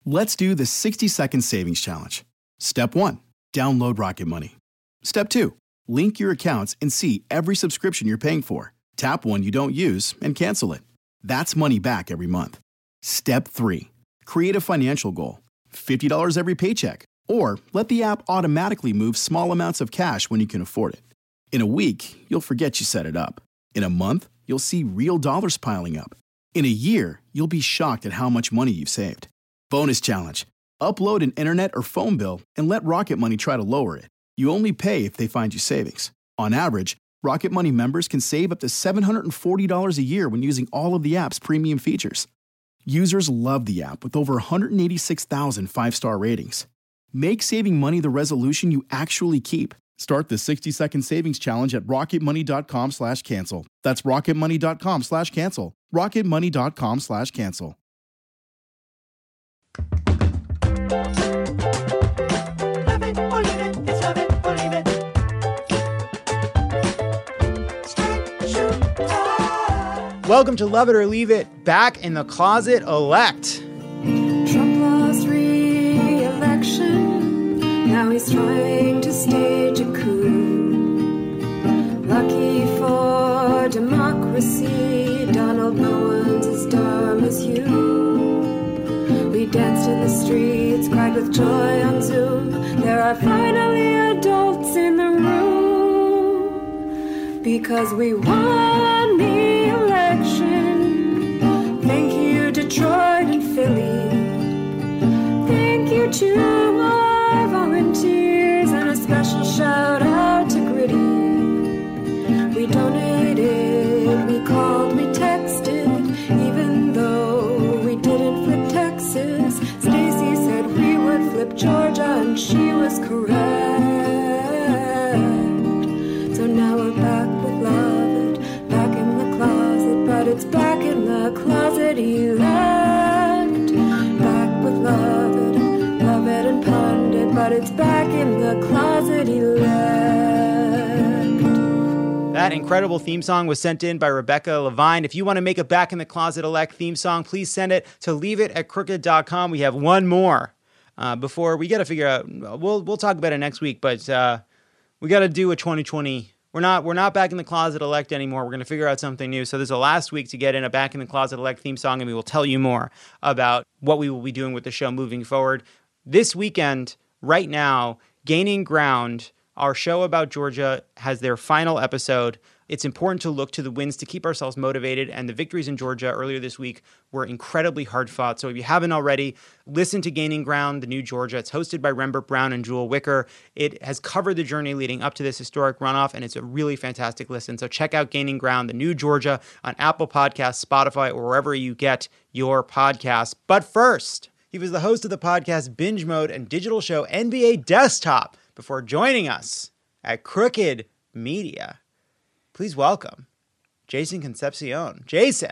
Let's do the 60-second savings challenge. Step 1, download Rocket Money. Step 2, link your accounts and see every subscription you're paying for. Tap one you don't use and cancel it. That's money back every month. Step 3, create a financial goal. $50 every paycheck. Or let the app automatically move small amounts of cash when you can afford it. In a week, you'll forget you set it up. In a month, you'll see real dollars piling up. In a year, you'll be shocked at how much money you've saved. Bonus challenge. Upload an internet or phone bill and let Rocket Money try to lower it. You only pay if they find you savings. On average, Rocket Money members can save up to $740 a year when using all of the app's premium features. Users love the app with over 186,000 five-star ratings. Make saving money the resolution you actually keep. Start the 60-second savings challenge at rocketmoney.com/cancel. That's rocketmoney.com/cancel. rocketmoney.com/cancel. Love it or leave it, it's love it or leave it. Straight shoot time. Welcome to Love It or Leave It, Back in the Closet Elect. Trump lost re-election. Now he's trying to stage a coup. Lucky for democracy, Donald no one's as dumb as you. We danced in the streets, cried with joy on Zoom. There are finally adults in the room because we won the election. Thank you, Detroit and Philly. Thank you to our volunteers, and a special shout out to Gritty. We donated, we called, we texted, even though we didn't flip Texas. Stacey said we would flip Georgia, and she was correct. So now we're back with Love It, back in the closet, but it's back in the closet elect. Back with Love It and Pundit, but it's back in the closet elect. That incredible theme song was sent in by Rebecca Levine. If you want to make a Back in the Closet Elect theme song, please send it to leaveit@crooked.com. We have one more before we got to figure out. We'll talk about it next week, but we got to do a 2020. We're not Back in the Closet Elect anymore. We're going to figure out something new. So there's a last week to get in a Back in the Closet Elect theme song, and we will tell you more about what we will be doing with the show moving forward. This weekend, right now, Gaining Ground, our show about Georgia, has their final episode. It's important to look to the wins to keep ourselves motivated, and the victories in Georgia earlier this week were incredibly hard fought. So if you haven't already, listen to Gaining Ground, the new Georgia. It's hosted by Rembert Brown and Jewel Wicker. It has covered the journey leading up to this historic runoff, and it's a really fantastic listen. So check out Gaining Ground, the new Georgia, on Apple Podcasts, Spotify, or wherever you get your podcasts. But first, he was the host of the podcast Binge Mode and digital show NBA Desktop before joining us at Crooked Media. Please welcome Jason Concepcion. Jason.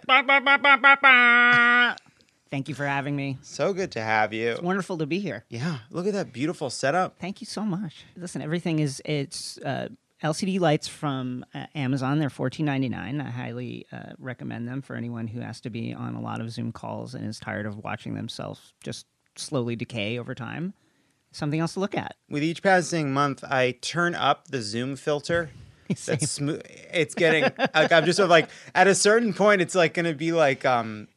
Thank you for having me. So good to have you. It's wonderful to be here. Yeah, look at that beautiful setup. Thank you so much. Listen, everything it's LCD lights from Amazon. They're $14.99. I highly recommend them for anyone who has to be on a lot of Zoom calls and is tired of watching themselves just slowly decay over time. Something else to look at. With each passing month, I turn up the Zoom filter. That's smooth. It's getting like I'm just sort of like at a certain point, it's like going to be like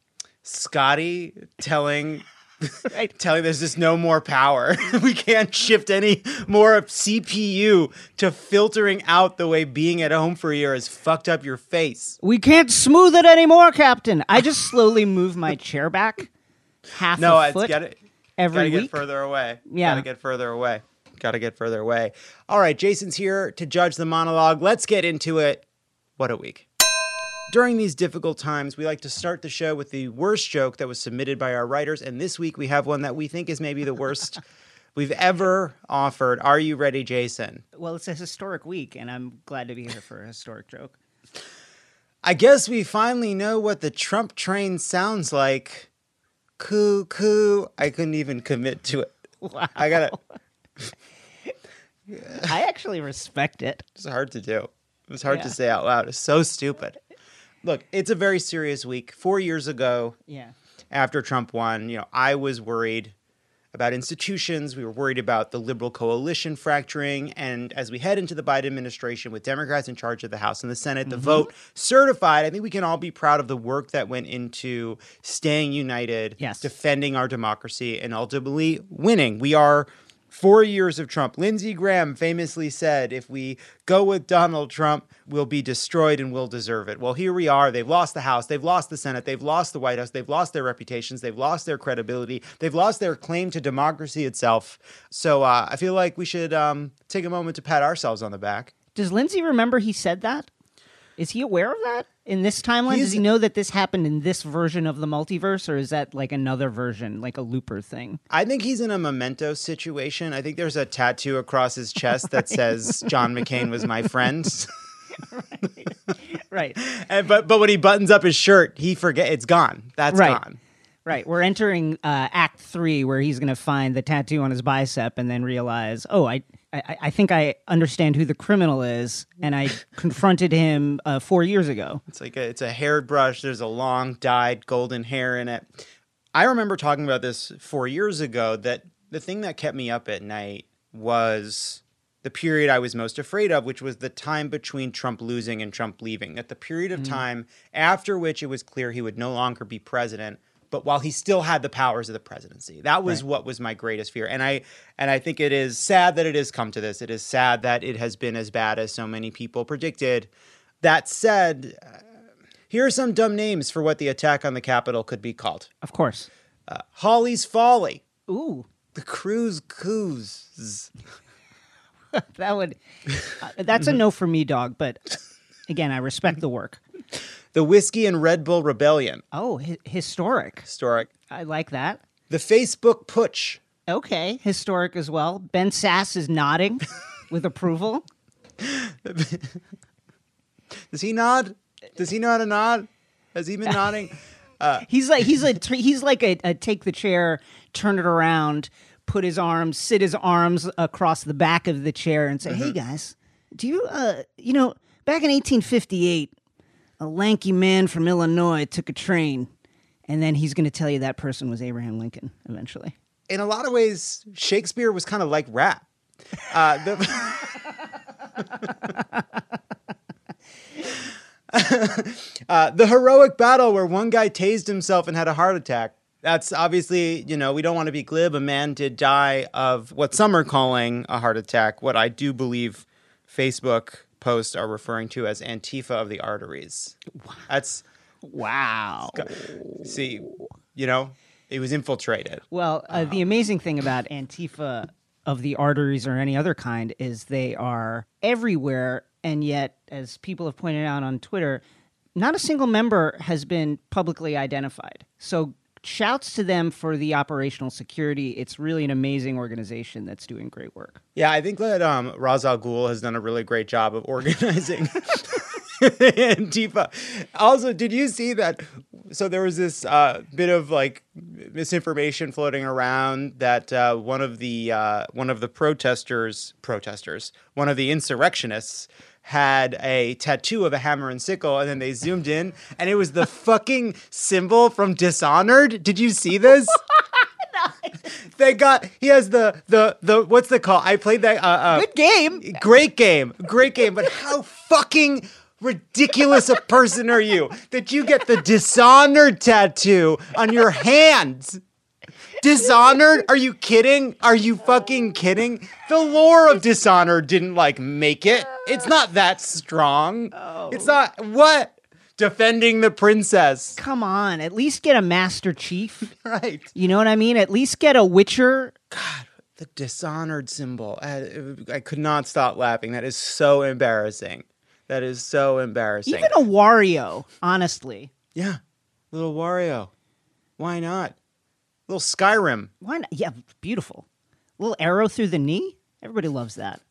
Scotty telling there's just no more power. We can't shift any more CPU to filtering out the way being at home for a year has fucked up your face. We can't smooth it anymore, Captain. I just slowly move my chair back half a foot every week. Get further away. Yeah. Gotta get further away. All right, Jason's here to judge the monologue. Let's get into it. What a week. During these difficult times, we like to start the show with the worst joke that was submitted by our writers, and this week we have one that we think is maybe the worst we've ever offered. Are you ready, Jason? Well, it's a historic week, and I'm glad to be here for a historic joke. I guess we finally know what the Trump train sounds like. Coo, coo. I couldn't even commit to it. Wow. I gotta... I actually respect it. It's hard to do. It was hard to say out loud. It's so stupid. Look, it's a very serious week. 4 years ago, after Trump won, I was worried about institutions. We were worried about the liberal coalition fracturing. And as we head into the Biden administration with Democrats in charge of the House and the Senate, the vote certified, I think we can all be proud of the work that went into staying united, Yes. defending our democracy, and ultimately winning. We are 4 years of Trump. Lindsey Graham famously said, if we go with Donald Trump, we'll be destroyed and we'll deserve it. Well, here we are. They've lost the House. They've lost the Senate. They've lost the White House. They've lost their reputations. They've lost their credibility. They've lost their claim to democracy itself. So I feel like we should take a moment to pat ourselves on the back. Does Lindsay remember he said that? Is he aware of that in this timeline? He's- Does he know that this happened in this version of the multiverse, or is that like another version, like a Looper thing? I think he's in a memento situation. I think there's a tattoo across his chest that says John McCain was my friend. Right. But when he buttons up his shirt, he forget it's gone. That's Right. gone. Right. We're entering Act 3, where he's going to find the tattoo on his bicep and then realize, oh, I think I understand who the criminal is, and I confronted him 4 years ago. It's a haired brush. There's a long dyed golden hair in it. I remember talking about this 4 years ago, that the thing that kept me up at night was the period I was most afraid of, which was the time between Trump losing and Trump leaving. At the period of time after which it was clear he would no longer be president, but while he still had the powers of the presidency. That was what was my greatest fear. And I think it is sad that it has come to this. It is sad that it has been as bad as so many people predicted. That said, here are some dumb names for what the attack on the Capitol could be called. Of course. Hawley's Folly. Ooh, The Cruise Coos. that would. That's a no for me, dog. But again, I respect the work. The Whiskey and Red Bull Rebellion. Oh, historic. Historic. I like that. The Facebook Putsch. Okay, historic as well. Ben Sass is nodding with approval. Does he nod? Does he know how to nod? Has he been nodding? He's like a take the chair, turn it around, sit his arms across the back of the chair, and say, "Hey guys, do you back in 1858, a lanky man from Illinois took a train," and then he's going to tell you that person was Abraham Lincoln eventually. In a lot of ways, Shakespeare was kind of like rap. The heroic battle where one guy tased himself and had a heart attack. That's obviously, we don't want to be glib. A man did die of what some are calling a heart attack. What I do believe Facebook posts are referring to as Antifa of the arteries. That's, Wow. see, it was infiltrated. Well, the amazing thing about Antifa of the arteries or any other kind is they are everywhere, and yet, as people have pointed out on Twitter, not a single member has been publicly identified. So shouts to them for the operational security. It's really an amazing organization that's doing great work. Yeah, I think that Ra's al Ghul has done a really great job of organizing Antifa. Also, did you see that? So there was this bit of misinformation floating around that one of the one of the insurrectionists had a tattoo of a hammer and sickle, and then they zoomed in, and it was the fucking symbol from Dishonored. Did you see this? He has the what's the call? I played that. Good game. Great game. But how fucking ridiculous a person are you that you get the Dishonored tattoo on your hands? Dishonored? Are you kidding? Are you fucking kidding? The lore of Dishonored didn't make it. It's not that strong. Oh. It's not what? Defending the princess. Come on, at least get a Master Chief. Right. You know what I mean? At least get a Witcher. God, the Dishonored symbol. I could not stop laughing. That is so embarrassing. Even a Wario, honestly. Yeah. Little Wario. Why not? Little Skyrim. Why not? Yeah, beautiful. Little arrow through the knee. Everybody loves that.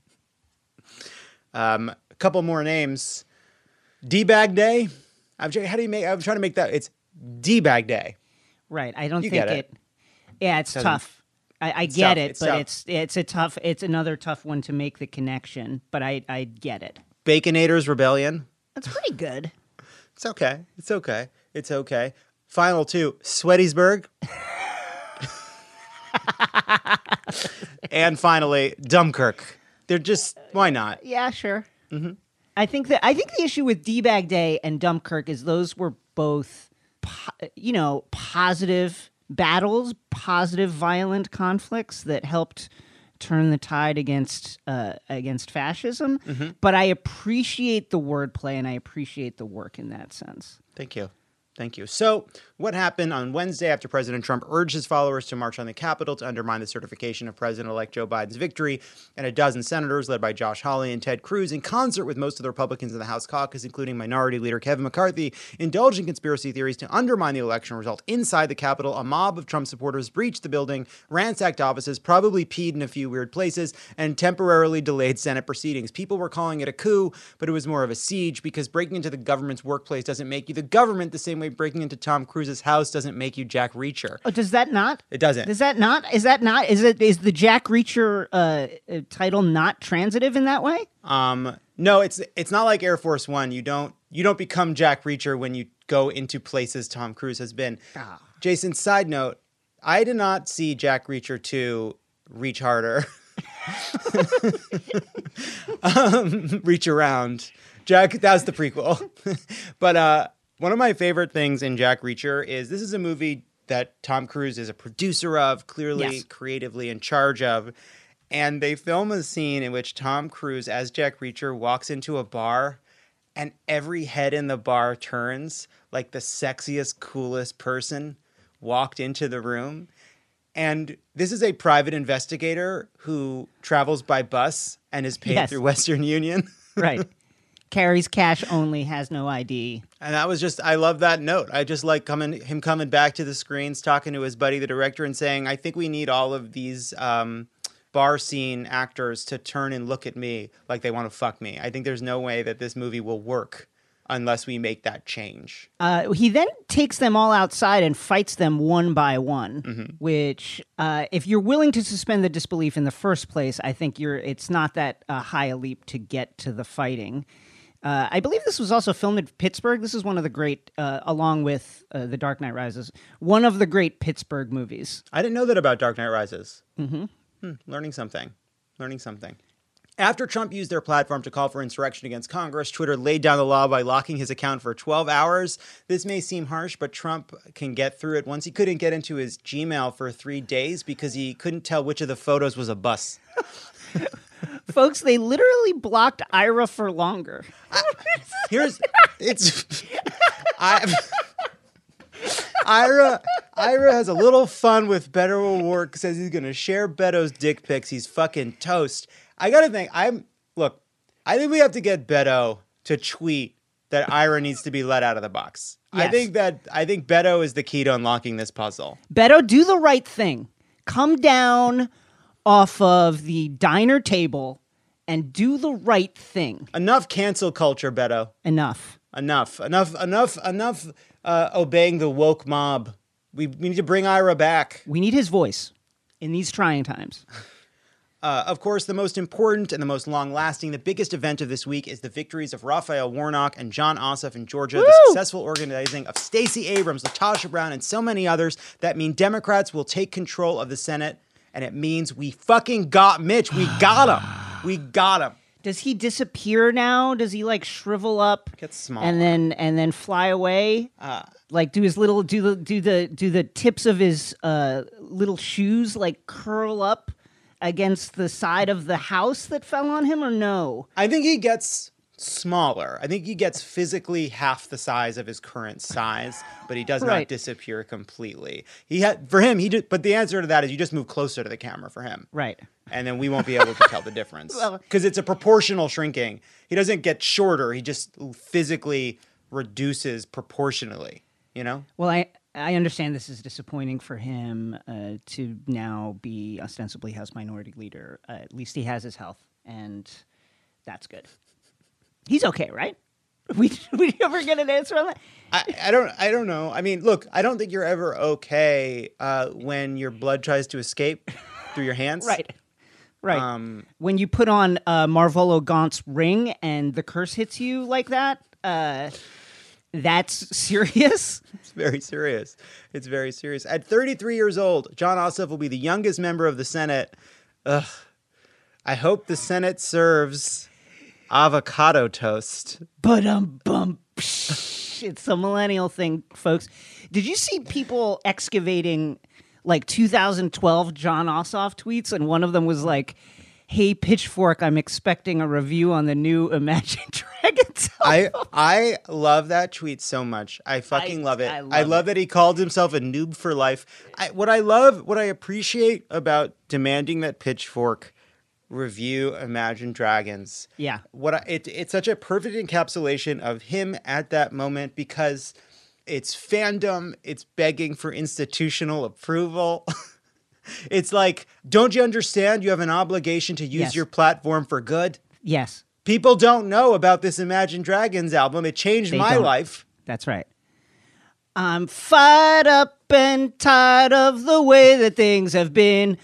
A couple more names. D-Bag Day. I'm trying to make that. It's D-Bag Day. Right. I don't You think get it. Yeah, it's tough. I It's get tough. it, It's but tough. it's another tough one to make the connection. But I get it. Baconator's Rebellion. That's pretty good. It's okay. Final two. Sweattysburg. And finally, Dunkirk. They're just, why not? Yeah, sure. Mm-hmm. I think the issue with D-Bag Day and Dunkirk is those were both, positive battles, positive violent conflicts that helped turn the tide against fascism. Mm-hmm. But I appreciate the wordplay and I appreciate the work in that sense. Thank you. Thank you. So, what happened on Wednesday after President Trump urged his followers to march on the Capitol to undermine the certification of President-elect Joe Biden's victory, and a dozen senators led by Josh Hawley and Ted Cruz, in concert with most of the Republicans in the House caucus, including Minority Leader Kevin McCarthy, indulged in conspiracy theories to undermine the election result inside the Capitol. A mob of Trump supporters breached the building, ransacked offices, probably peed in a few weird places, and temporarily delayed Senate proceedings. People were calling it a coup, but it was more of a siege, because breaking into the government's workplace doesn't make you the government the same way breaking into Tom Cruise's house doesn't make you Jack Reacher. Oh, does that not? It doesn't. Does that not? Is that not? Is the Jack Reacher title not transitive in that way? No, it's not like Air Force One. You don't become Jack Reacher when you go into places Tom Cruise has been. Oh. Jason, side note, I did not see Jack Reacher 2 Reach Harder. Reach Around. Jack, that was the prequel. But one of my favorite things in Jack Reacher is this is a movie that Tom Cruise is a producer of, clearly Yes. creatively in charge of. And they film a scene in which Tom Cruise, as Jack Reacher, walks into a bar and every head in the bar turns like the sexiest, coolest person walked into the room. And this is a private investigator who travels by bus and is paid Yes. through Western Union. Right. Carries cash only, has no ID. And that was just, I love that note. I just like him coming back to the screens, talking to his buddy, the director, and saying, I think we need all of these bar scene actors to turn and look at me like they want to fuck me. I think there's no way that this movie will work unless we make that change. He then takes them all outside and fights them one by one, which, if you're willing to suspend the disbelief in the first place, I think it's not that high a leap to get to the fighting. I believe this was also filmed in Pittsburgh. This is one of the great, along with The Dark Knight Rises, one of the great Pittsburgh movies. I didn't know that about Dark Knight Rises. Learning something. After Trump used their platform to call for insurrection against Congress, Twitter laid down the law by locking his account for 12 hours. This may seem harsh, but Trump can get through it. Once he couldn't get into his Gmail for 3 days because he couldn't tell which of the photos was a bus. Folks, they literally blocked Ira for longer. Ira has a little fun with Beto O'Rourke, says he's going to share Beto's dick pics. He's fucking toast. I got to think, I think we have to get Beto to tweet that Ira needs to be let out of the box. Yes. I think Beto is the key to unlocking this puzzle. Beto, do the right thing. Come down off of the diner table and do the right thing. Enough cancel culture, Beto. Enough. Enough obeying the woke mob. We need to bring Ira back. We need his voice in these trying times. Of course, the most important and the most long-lasting, the biggest event of this week is the victories of Raphael Warnock and John Ossoff in Georgia, the successful organizing of Stacey Abrams, LaTosha Brown, and so many others that mean Democrats will take control of the Senate, and it means we fucking got Mitch. We got him. We got him. Does he disappear now? Does he like shrivel up, Get small, and then fly away? Like do the tips of his little shoes like curl up against the side of the house that fell on him, or no? I think he gets smaller. I think he gets physically half the size of his current size, but he does not Right. disappear completely. But the answer to that is you just move closer to the camera for him. Right. And then we won't be able to tell the difference. Because it's a proportional shrinking. He doesn't get shorter. He just physically reduces proportionally, you know? Well, I understand this is disappointing for him to now be ostensibly House Minority Leader. At least he has his health, and that's good. He's okay, right? We ever get an answer on that? I don't know. I mean, look, I don't think you're ever okay when your blood tries to escape through your hands. Right. When you put on Marvolo Gaunt's ring and the curse hits you like that, That's serious? It's very serious. It's very serious. At 33 years old, Jon Ossoff will be the youngest member of the Senate. Ugh. I hope the Senate serves avocado toast. But it's a millennial thing, folks. Did you see people excavating like 2012 Jon Ossoff tweets? And one of them was like, "Hey, Pitchfork, I'm expecting a review on the new Imagine Dragons album." I love that tweet so much. I fucking love it. I love that he called himself a noob for life. What I appreciate about demanding that Pitchfork review Imagine Dragons. Yeah. It's such a perfect encapsulation of him at that moment because it's fandom, it's begging for institutional approval. It's like, don't you understand you have an obligation to use Yes. your platform for good? Yes, People don't know about this Imagine Dragons album. It changed They my don't. life. that's right. I'm fired up and tired of the way that things have been.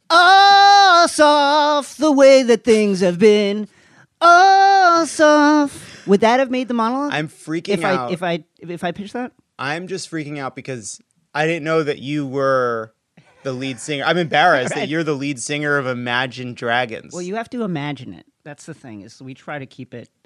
Ossoff, the way that things have been. Ossoff. Would that have made the monologue? I'm freaking out. If I pitch that? I'm just freaking out because I didn't know that you were the lead singer. I'm embarrassed that you're the lead singer of Imagine Dragons. Well, you have to imagine it. That's the thing. Is we try to keep it.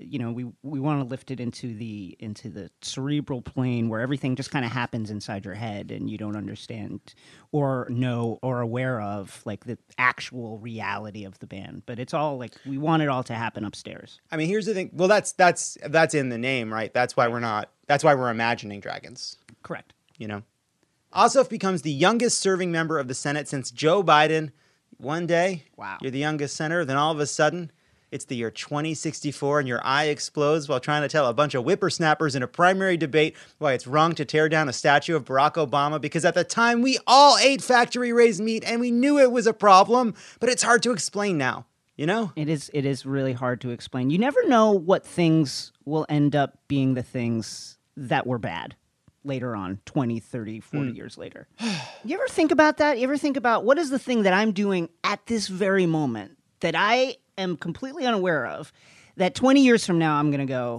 We want to lift it into the cerebral plane where everything just kind of happens inside your head and you don't understand or know or aware of like the actual reality of the band. But it's all like we want it all to happen upstairs. I mean, here's the thing. Well, that's in the name, right? That's why we're imagining dragons. Correct. You know, Ossoff becomes the youngest serving member of the Senate since Joe Biden. One day, Wow. you're the youngest senator. Then all of a sudden, it's the year 2064 and your eye explodes while trying to tell a bunch of whippersnappers in a primary debate why it's wrong to tear down a statue of Barack Obama because at the time we all ate factory-raised meat and we knew it was a problem, but it's hard to explain now, you know? It is really hard to explain. You never know what things will end up being the things that were bad later on, 20, 30, 40 years later. You ever think about that? You ever think about what is the thing that I'm doing at this very moment that I am completely unaware of that 20 years from now I'm going to go,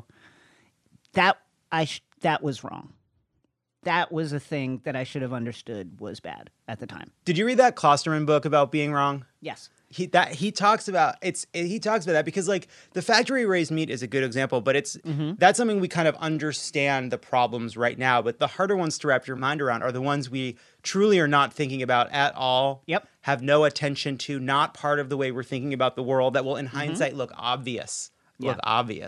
that was wrong. That was a thing that I should have understood was bad at the time. Did you read that Klosterman book about being wrong? Yes. He talks about that because like the factory raised meat is a good example, but that's something we kind of understand the problems right now. But the harder ones to wrap your mind around are the ones we truly are not thinking about at all. Yep. Have no attention to, not part of the way we're thinking about the world that will in hindsight look obvious. Yeah.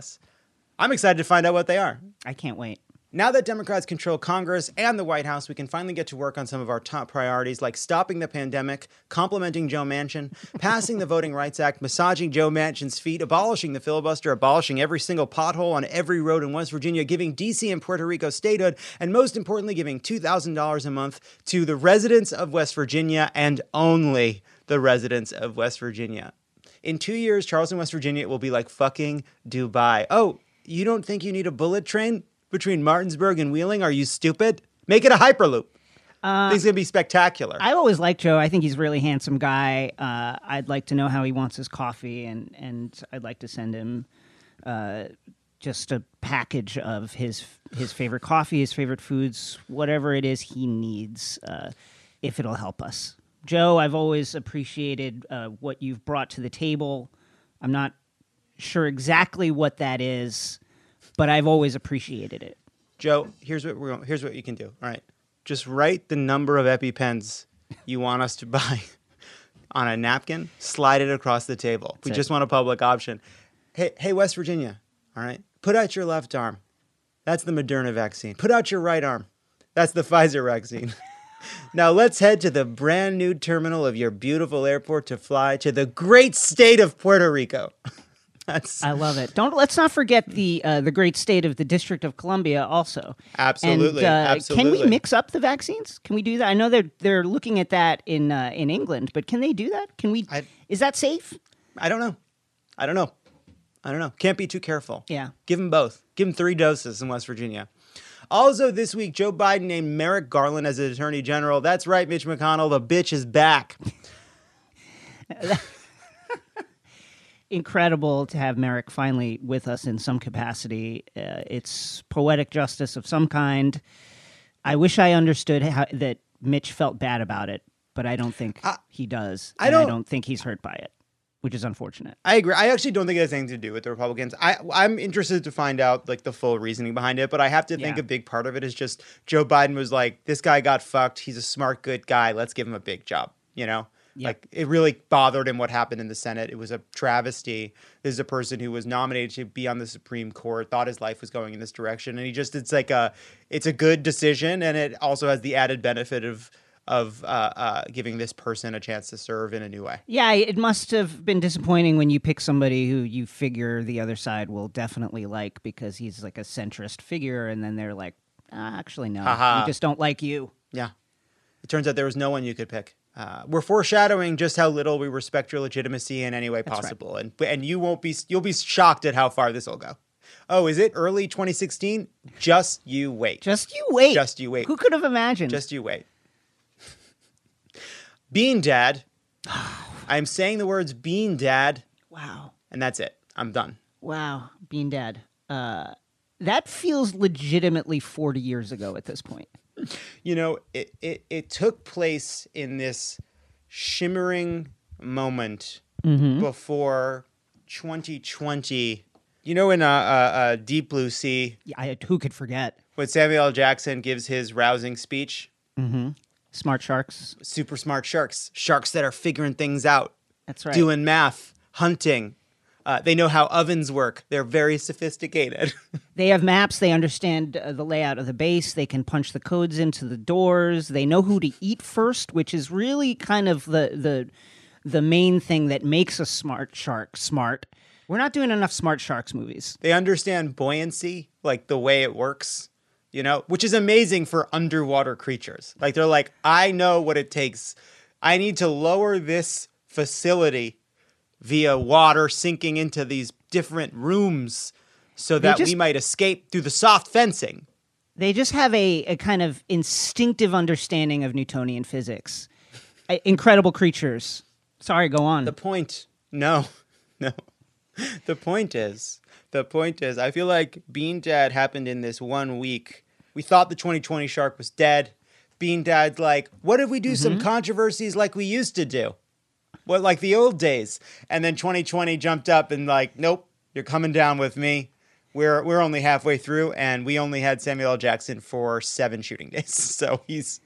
I'm excited to find out what they are. I can't wait. Now that Democrats control Congress and the White House, we can finally get to work on some of our top priorities like stopping the pandemic, complimenting Joe Manchin, passing the Voting Rights Act, massaging Joe Manchin's feet, abolishing the filibuster, abolishing every single pothole on every road in West Virginia, giving D.C. and Puerto Rico statehood, and most importantly, giving $2,000 a month to the residents of West Virginia and only the residents of West Virginia. In 2 years, Charleston, West Virginia will be like fucking Dubai. Oh, you don't think you need a bullet train between Martinsburg and Wheeling? Are you stupid? Make it a Hyperloop. Things gonna be spectacular. I always liked Joe. I think he's a really handsome guy. I'd like to know how he wants his coffee, and I'd like to send him just a package of his favorite coffee, his favorite foods, whatever it is he needs, if it'll help us. Joe, I've always appreciated what you've brought to the table. I'm not sure exactly what that is, but I've always appreciated it. Joe, here's what you can do. All right. Just write the number of EpiPens you want us to buy on a napkin, slide it across the table. We just want a public option. Hey, West Virginia, all right? Put out your left arm. That's the Moderna vaccine. Put out your right arm. That's the Pfizer vaccine. Now let's head to the brand new terminal of your beautiful airport to fly to the great state of Puerto Rico. I love it. Let's not forget the great state of the District of Columbia also. Absolutely, And, absolutely. Can we mix up the vaccines? Can we do that? I know they're looking at that in England, but can they do that? Can we? Is that safe? I don't know. Can't be too careful. Yeah. Give them both. Give them 3 doses in West Virginia. Also this week, Joe Biden named Merrick Garland as an Attorney General. That's right, Mitch McConnell. The bitch is back. incredible to have Merrick finally with us in some capacity. It's poetic justice of some kind. I wish I understood that Mitch felt bad about it, but I don't think he does. I don't think he's hurt by it, which is unfortunate. I agree. I actually don't think it has anything to do with the Republicans. I'm interested to find out like the full reasoning behind it, but I have to think a big part of it is just Joe Biden was like, this guy got fucked. He's a smart, good guy. Let's give him a big job, you know? Like, it really bothered him what happened in the Senate. It was a travesty. This is a person who was nominated to be on the Supreme Court, thought his life was going in this direction. And it's a good decision. And it also has the added benefit of giving this person a chance to serve in a new way. Yeah, it must have been disappointing when you pick somebody who you figure the other side will definitely like because he's like a centrist figure. And then they're like, actually, no, we just don't like you. Yeah. It turns out there was no one you could pick. We're foreshadowing just how little we respect your legitimacy in any way possible. Right. And you'll be shocked at how far this will go. Oh, is it early 2016? Just you wait. Just you wait. Just you wait. Who could have imagined? Just you wait. Bean Dad. I'm saying the words Bean Dad. Wow. And that's it. I'm done. Wow. Bean Dad. That feels legitimately 40 years ago at this point. You know, it took place in this shimmering moment before 2020. You know, in Deep Blue Sea. Yeah, who could forget? When Samuel L. Jackson gives his rousing speech. Mm-hmm. Smart sharks. Super smart sharks. Sharks that are figuring things out. That's right. Doing math, hunting. They know how ovens work. They're very sophisticated. They have maps. They understand the layout of the base. They can punch the codes into the doors. They know who to eat first, which is really kind of the main thing that makes a smart shark smart. We're not doing enough smart sharks movies. They understand buoyancy, like the way it works, you know, which is amazing for underwater creatures. Like they're like, I know what it takes. I need to lower this facility via water sinking into these different rooms so that we might escape through the soft fencing. They just have a kind of instinctive understanding of Newtonian physics. Incredible creatures. Sorry, go on. The point, no. The point is, I feel like Bean Dad happened in this 1 week. We thought the 2020 shark was dead. Bean Dad's like, what if we do some controversies like we used to do? What, like the old days? And then 2020 jumped up and like, nope, you're coming down with me. We're only halfway through, and we only had Samuel L. Jackson for 7 shooting days. So he's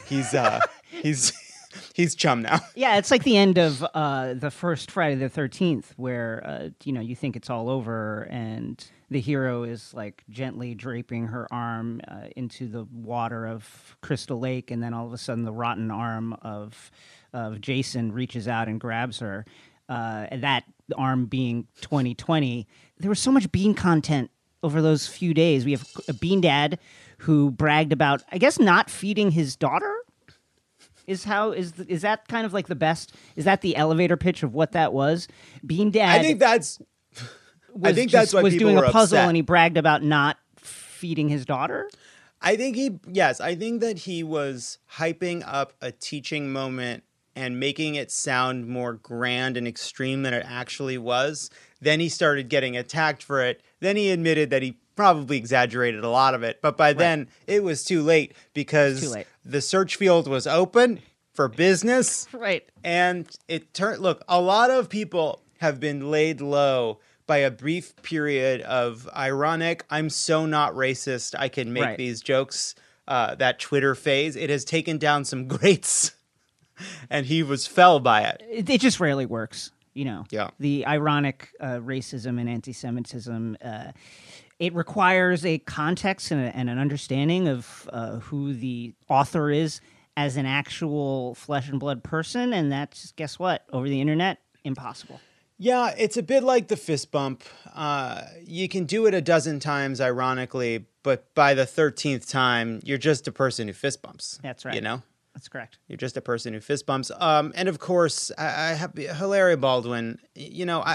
chum now. Yeah, it's like the end of the first Friday the 13th, where you think it's all over, and the hero is like gently draping her arm into the water of Crystal Lake, and then all of a sudden the rotten arm of Jason reaches out and grabs her. And that arm being 2020, there was so much Bean content over those few days. We have a Bean Dad who bragged about, I guess, not feeding his daughter. Is that kind of like the best? Is that the elevator pitch of what that was? Bean Dad. I think that's why was people doing were a puzzle upset. and he bragged about not feeding his daughter. I think that he was hyping up a teaching moment and making it sound more grand and extreme than it actually was. Then he started getting attacked for it. Then he admitted that he probably exaggerated a lot of it. But by then, it was too late because the search field was open for business. Right. And it turned, look, a lot of people have been laid low by a brief period of ironic, I'm so not racist, I can make these jokes, that Twitter phase. It has taken down some greats. And he was fell by it. It just rarely works, you know. Yeah. The ironic racism and anti-Semitism, it requires a context and an understanding of who the author is as an actual flesh and blood person, and that's, guess what, over the internet, impossible. Yeah, it's a bit like the fist bump. You can do it a dozen times, ironically, but by the 13th time, you're just a person who fist bumps. That's right. You know? That's correct. You're just a person who fist bumps. And of course, I have Hilaire Baldwin. You know,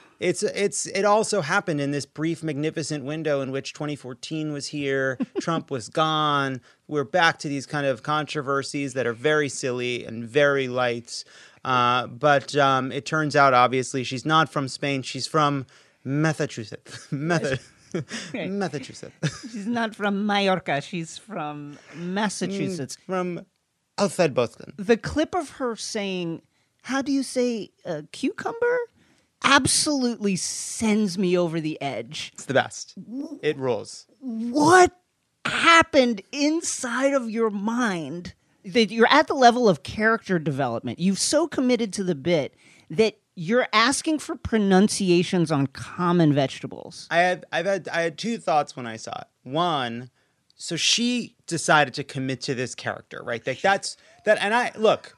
it also happened in this brief, magnificent window in which 2014 was here. Trump was gone. We're back to these kind of controversies that are very silly and very light. But it turns out, obviously, she's not from Spain. She's from Massachusetts. Massachusetts. She's not from Mallorca. She's from Massachusetts. From outside Boston. The clip of her saying, how do you say cucumber? Absolutely sends me over the edge. It's the best. It rules. What happened inside of your mind that you're at the level of character development? You've so committed to the bit that you're asking for pronunciations on common vegetables. I had two thoughts when I saw it. One, so she decided to commit to this character, right? And I look.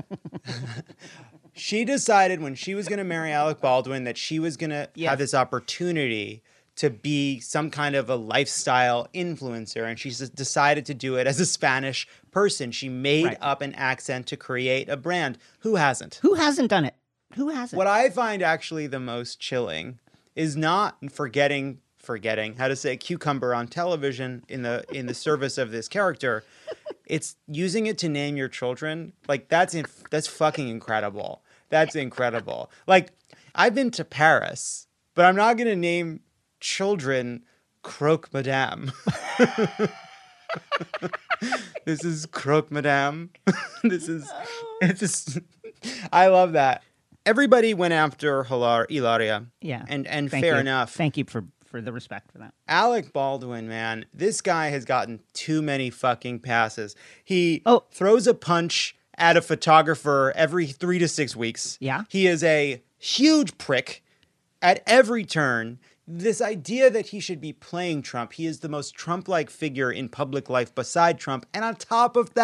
She decided when she was going to marry Alec Baldwin that she was going to have this opportunity to be some kind of a lifestyle influencer. And she decided to do it as a Spanish person. She made up an accent to create a brand. Who hasn't? Who hasn't done it? Who hasn't? What I find actually the most chilling is not forgetting how to say cucumber on television in the service of this character. It's using it to name your children. Like that's fucking incredible. That's incredible. Like I've been to Paris, but I'm not going to name children Croque Madame. This is Croque Madame. It's just, I love that. Everybody went after Hilaria. Yeah. And Thank fair you. enough. Thank you for the respect for that. Alec Baldwin, man, this guy has gotten too many fucking passes. He throws a punch at a photographer every 3 to 6 weeks. Yeah. He is a huge prick at every turn. This idea that he should be playing Trump, he is the most Trump-like figure in public life beside Trump. And on top of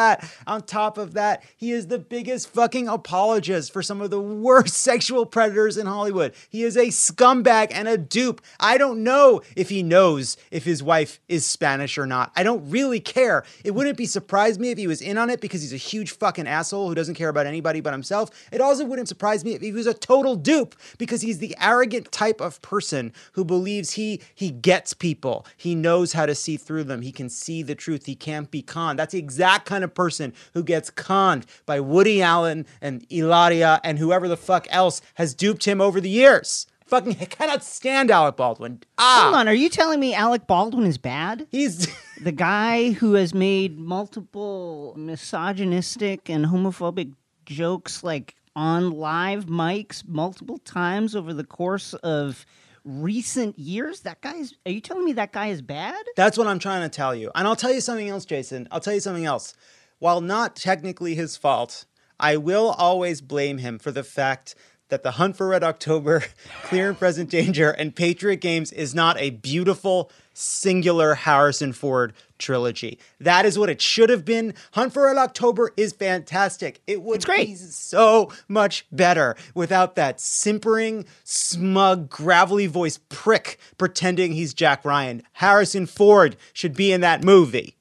that, he is the biggest fucking apologist for some of the worst sexual predators in Hollywood. He is a scumbag and a dupe. I don't know if he knows if his wife is Spanish or not. I don't really care. It wouldn't surprise me if he was in on it because he's a huge fucking asshole who doesn't care about anybody but himself. It also wouldn't surprise me if he was a total dupe because he's the arrogant type of person who believes he gets people. He knows how to see through them. He can see the truth. He can't be conned. That's the exact kind of person who gets conned by Woody Allen and Hilaria and whoever the fuck else has duped him over the years. Fucking cannot stand Alec Baldwin. Hold on, are you telling me Alec Baldwin is bad? He's the guy who has made multiple misogynistic and homophobic jokes like on live mics multiple times over the course of recent years? Are you telling me that guy is bad? That's what I'm trying to tell you. And I'll tell you something else, Jason. I'll tell you something else. While not technically his fault, I will always blame him for the fact that The Hunt for Red October, Clear and Present Danger, and Patriot Games is not a beautiful, singular Harrison Ford trilogy. That is what it should have been. Hunt for Red October is fantastic. It would be so much better without that simpering, smug, gravelly voiced prick pretending he's Jack Ryan. Harrison Ford should be in that movie.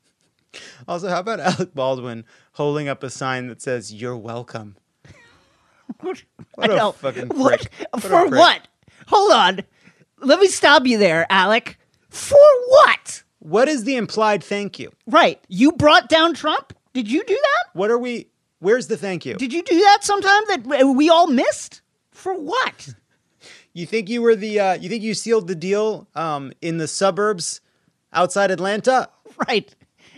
Also, how about Alec Baldwin holding up a sign that says, "You're welcome"? What a fucking prick. For what? Hold on. Let me stop you there, Alec. For what? What is the implied thank you? Right. You brought down Trump? Did you do that? Where's the thank you? Did you do that sometime that we all missed? For what? You think you were you think you sealed the deal in the suburbs outside Atlanta? Right.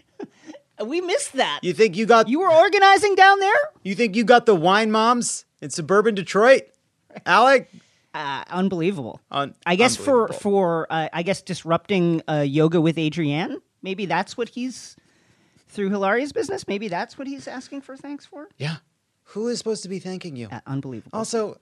We missed that. You think you were organizing down there? You think you got the wine moms in suburban Detroit? Alec? Unbelievable. I guess for disrupting yoga with Adrienne. Maybe that's what he's through Hilaria's business. Maybe that's what he's asking for thanks for. Yeah. Who is supposed to be thanking you? Unbelievable. Also,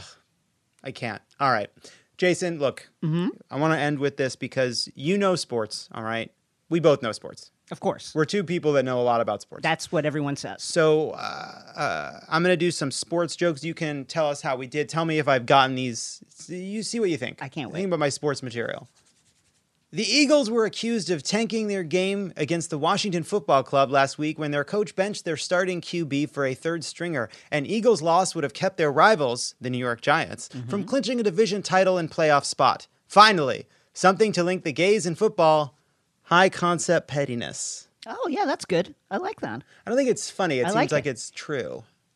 I can't. All right, Jason. Look, I want to end with this because you know sports. All right, we both know sports. Of course. We're two people that know a lot about sports. That's what everyone says. So I'm going to do some sports jokes. You can tell us how we did. Tell me if I've gotten these. You see what you think. I can't wait. Think about my sports material. The Eagles were accused of tanking their game against the Washington Football Club last week when their coach benched their starting QB for a third stringer. An Eagles loss would have kept their rivals, the New York Giants, from clinching a division title and playoff spot. Finally, something to link the gays in football. High concept pettiness. Oh, yeah, that's good. I like that. I don't think it's funny. It seems like like it's true.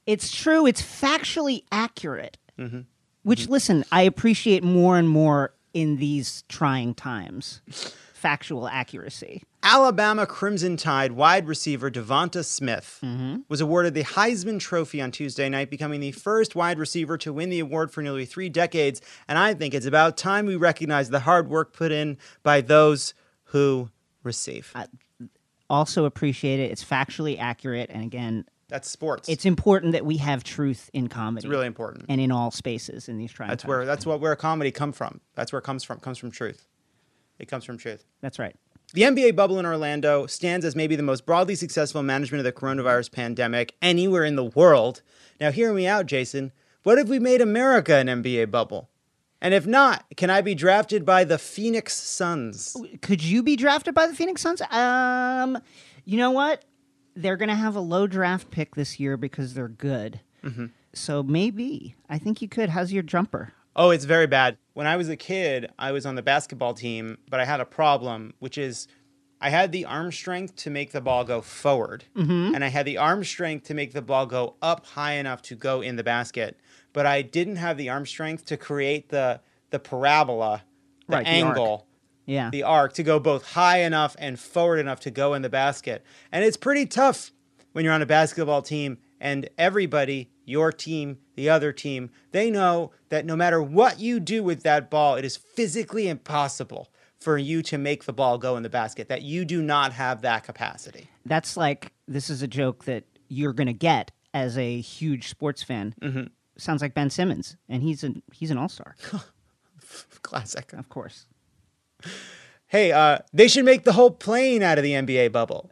It's true. It's factually accurate. Mm-hmm. Which, listen, I appreciate more and more in these trying times. Factual accuracy. Alabama Crimson Tide wide receiver Devonta Smith was awarded the Heisman Trophy on Tuesday night, becoming the first wide receiver to win the award for nearly 3 decades. And I think it's about time we recognize the hard work put in by those who receive. Also appreciate it. It's factually accurate. And again, That's sports. it's important that we have truth in comedy. It's really important. And in all wspaces in these trying times. Where comedy comes from. That's where it comes from. It comes from truth. It comes from truth. That's right. The NBA bubble in Orlando stands as maybe the most broadly successful management of the coronavirus pandemic anywhere in the world. Now, hear me out, Jason. What if we made America an NBA bubble? And if not, can I be drafted by the Phoenix Suns? Could you be drafted by the Phoenix Suns? You know what? They're going to have a low draft pick this year because they're good. Mm-hmm. So maybe. I think you could. How's your jumper? Oh, it's very bad. When I was a kid, I was on the basketball team, but I had a problem, which is I had the arm strength to make the ball go forward, and I had the arm strength to make the ball go up high enough to go in the basket, but I didn't have the arm strength to create the parabola, the Right, the angle, Yeah. the arc, to go both high enough and forward enough to go in the basket. And it's pretty tough when you're on a basketball team and everybody, your team, the other team, they know that no matter what you do with that ball, it is physically impossible for you to make the ball go in the basket, that you do not have that capacity. That's like, this is a joke that you're going to get as a huge sports fan. Sounds like Ben Simmons, and he's an all-star, Classic. of course. Hey, they should make the whole plane out of the NBA bubble.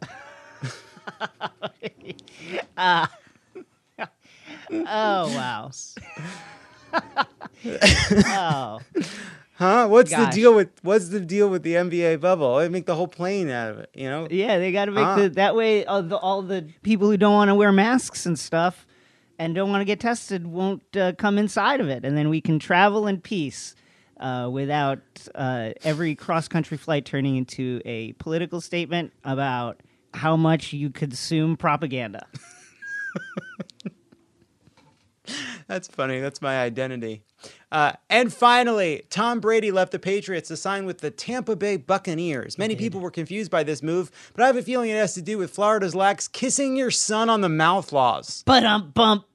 Oh, wow. Oh. Huh? What's Gosh. the deal with the NBA bubble? They make the whole plane out of it, you know? Yeah, they got to make that way all the people who don't want to wear masks and stuff and don't want to get tested won't come inside of it. And then we can travel in peace without every cross-country flight turning into a political statement about how much you consume propaganda. That's funny. That's my identity. And finally, Tom Brady left the Patriots to sign with the Tampa Bay Buccaneers. Many people were confused by this move, but I have a feeling it has to do with Florida's lax kissing your son on the mouth laws. Bump.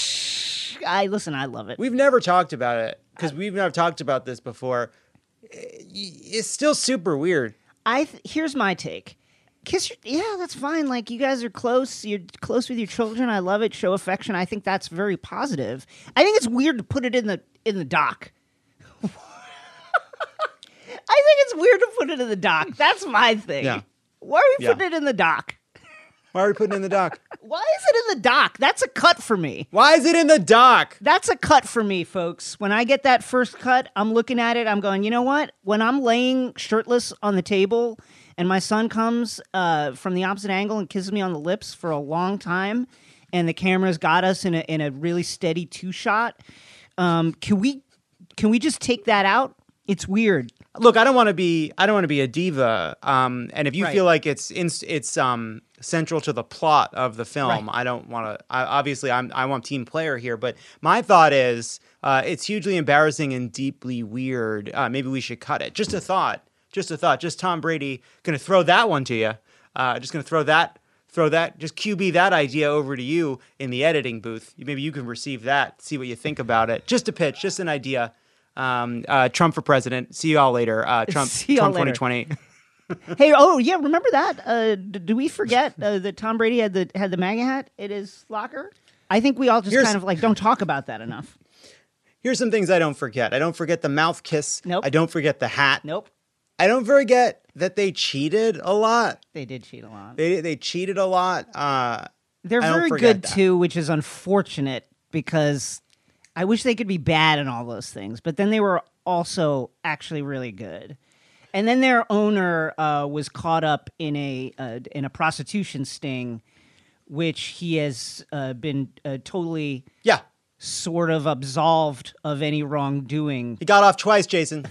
I love it. We've never talked about it because we've never talked about this before. It's still super weird. Here's my take. That's fine. Like, you guys are close. You're close with your children. I love it. Show affection. I think that's very positive. I think it's weird to put it in the doc. I think it's weird to put it in the doc. That's my thing. Yeah. Why are we putting it in the doc? Why are we putting it in the doc? Why is it in the doc? That's a cut for me. Why is it in the doc? That's a cut for me, folks. When I get that first cut, I'm looking at it. I'm going, you know what? When I'm laying shirtless on the table and my son comes from the opposite angle and kisses me on the lips for a long time, and the camera's got us in a really steady 2-shot, can we just take that out? It's weird. Look, I don't want to be a diva. And if you Right. feel like it's central to the plot of the film, Right. I don't want to. Obviously, I want team player here, but my thought is it's hugely embarrassing and deeply weird. Maybe we should cut it. Just a thought. Just Tom Brady gonna throw that one to you. Just gonna throw that. Just QB that idea over to you in the editing booth. Maybe you can receive that. See what you think about it. Just a pitch. Just an idea. Trump for president. See you all later. Trump See y'all later. 2020. Hey, yeah, remember that? Do we forget that Tom Brady had the MAGA hat in his locker? I think we all just kind of like don't talk about that enough. Here's some things I don't forget. I don't forget the mouth kiss. Nope. I don't forget the hat. Nope. I don't forget that they cheated a lot. They did cheat a lot. They cheated a lot. They're I don't very forget good that. too, which is unfortunate because I wish they could be bad in all those things, but then they were also actually really good. And then their owner was caught up in a prostitution sting, which he has been totally Yeah. sort of absolved of any wrongdoing. He got off twice, Jason.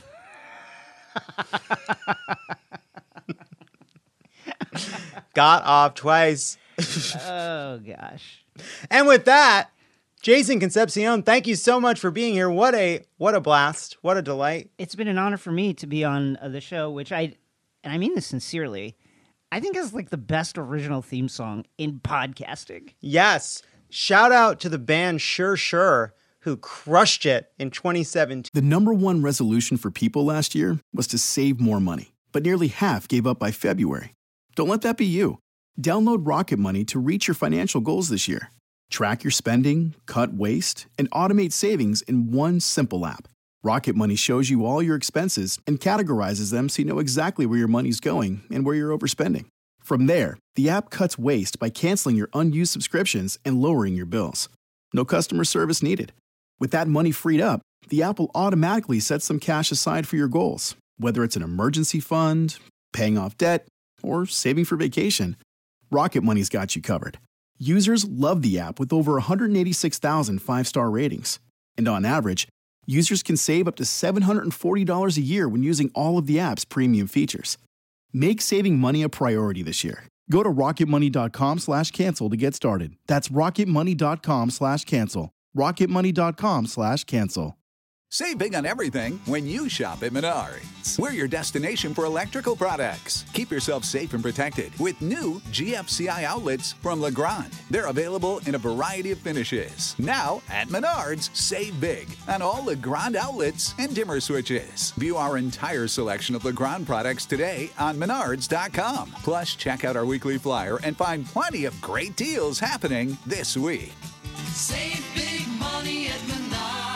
Got off twice. Oh gosh. And with that, Jason Concepcion, thank you so much for being here. What a blast. What a delight. It's been an honor for me to be on the show, which and I mean this sincerely, I think is like the best original theme song in podcasting. Yes. Shout out to the band Sure Sure, who crushed it in 2017. The number one resolution for people last year was to save more money, but nearly half gave up by February. Don't let that be you. Download Rocket Money to reach your financial goals this year. Track your spending, cut waste, and automate savings in one simple app. Rocket Money shows you all your expenses and categorizes them so you know exactly where your money's going and where you're overspending. From there, the app cuts waste by canceling your unused subscriptions and lowering your bills. No customer service needed. With that money freed up, the app will automatically set some cash aside for your goals, whether it's an emergency fund, paying off debt, or saving for vacation. Rocket Money's got you covered. Users love the app with over 186,000 five-star ratings. And on average, users can save up to $740 a year when using all of the app's premium features. Make saving money a priority this year. Go to rocketmoney.com/cancel to get started. That's rocketmoney.com/cancel. rocketmoney.com/cancel. Save big on everything when you shop at Menards. We're your destination for electrical products. Keep yourself safe and protected with new GFCI outlets from Legrand. They're available in a variety of finishes. Now at Menards, save big on all Legrand outlets and dimmer switches. View our entire selection of Legrand products today on Menards.com. Plus, check out our weekly flyer and find plenty of great deals happening this week. Save big money at Menards.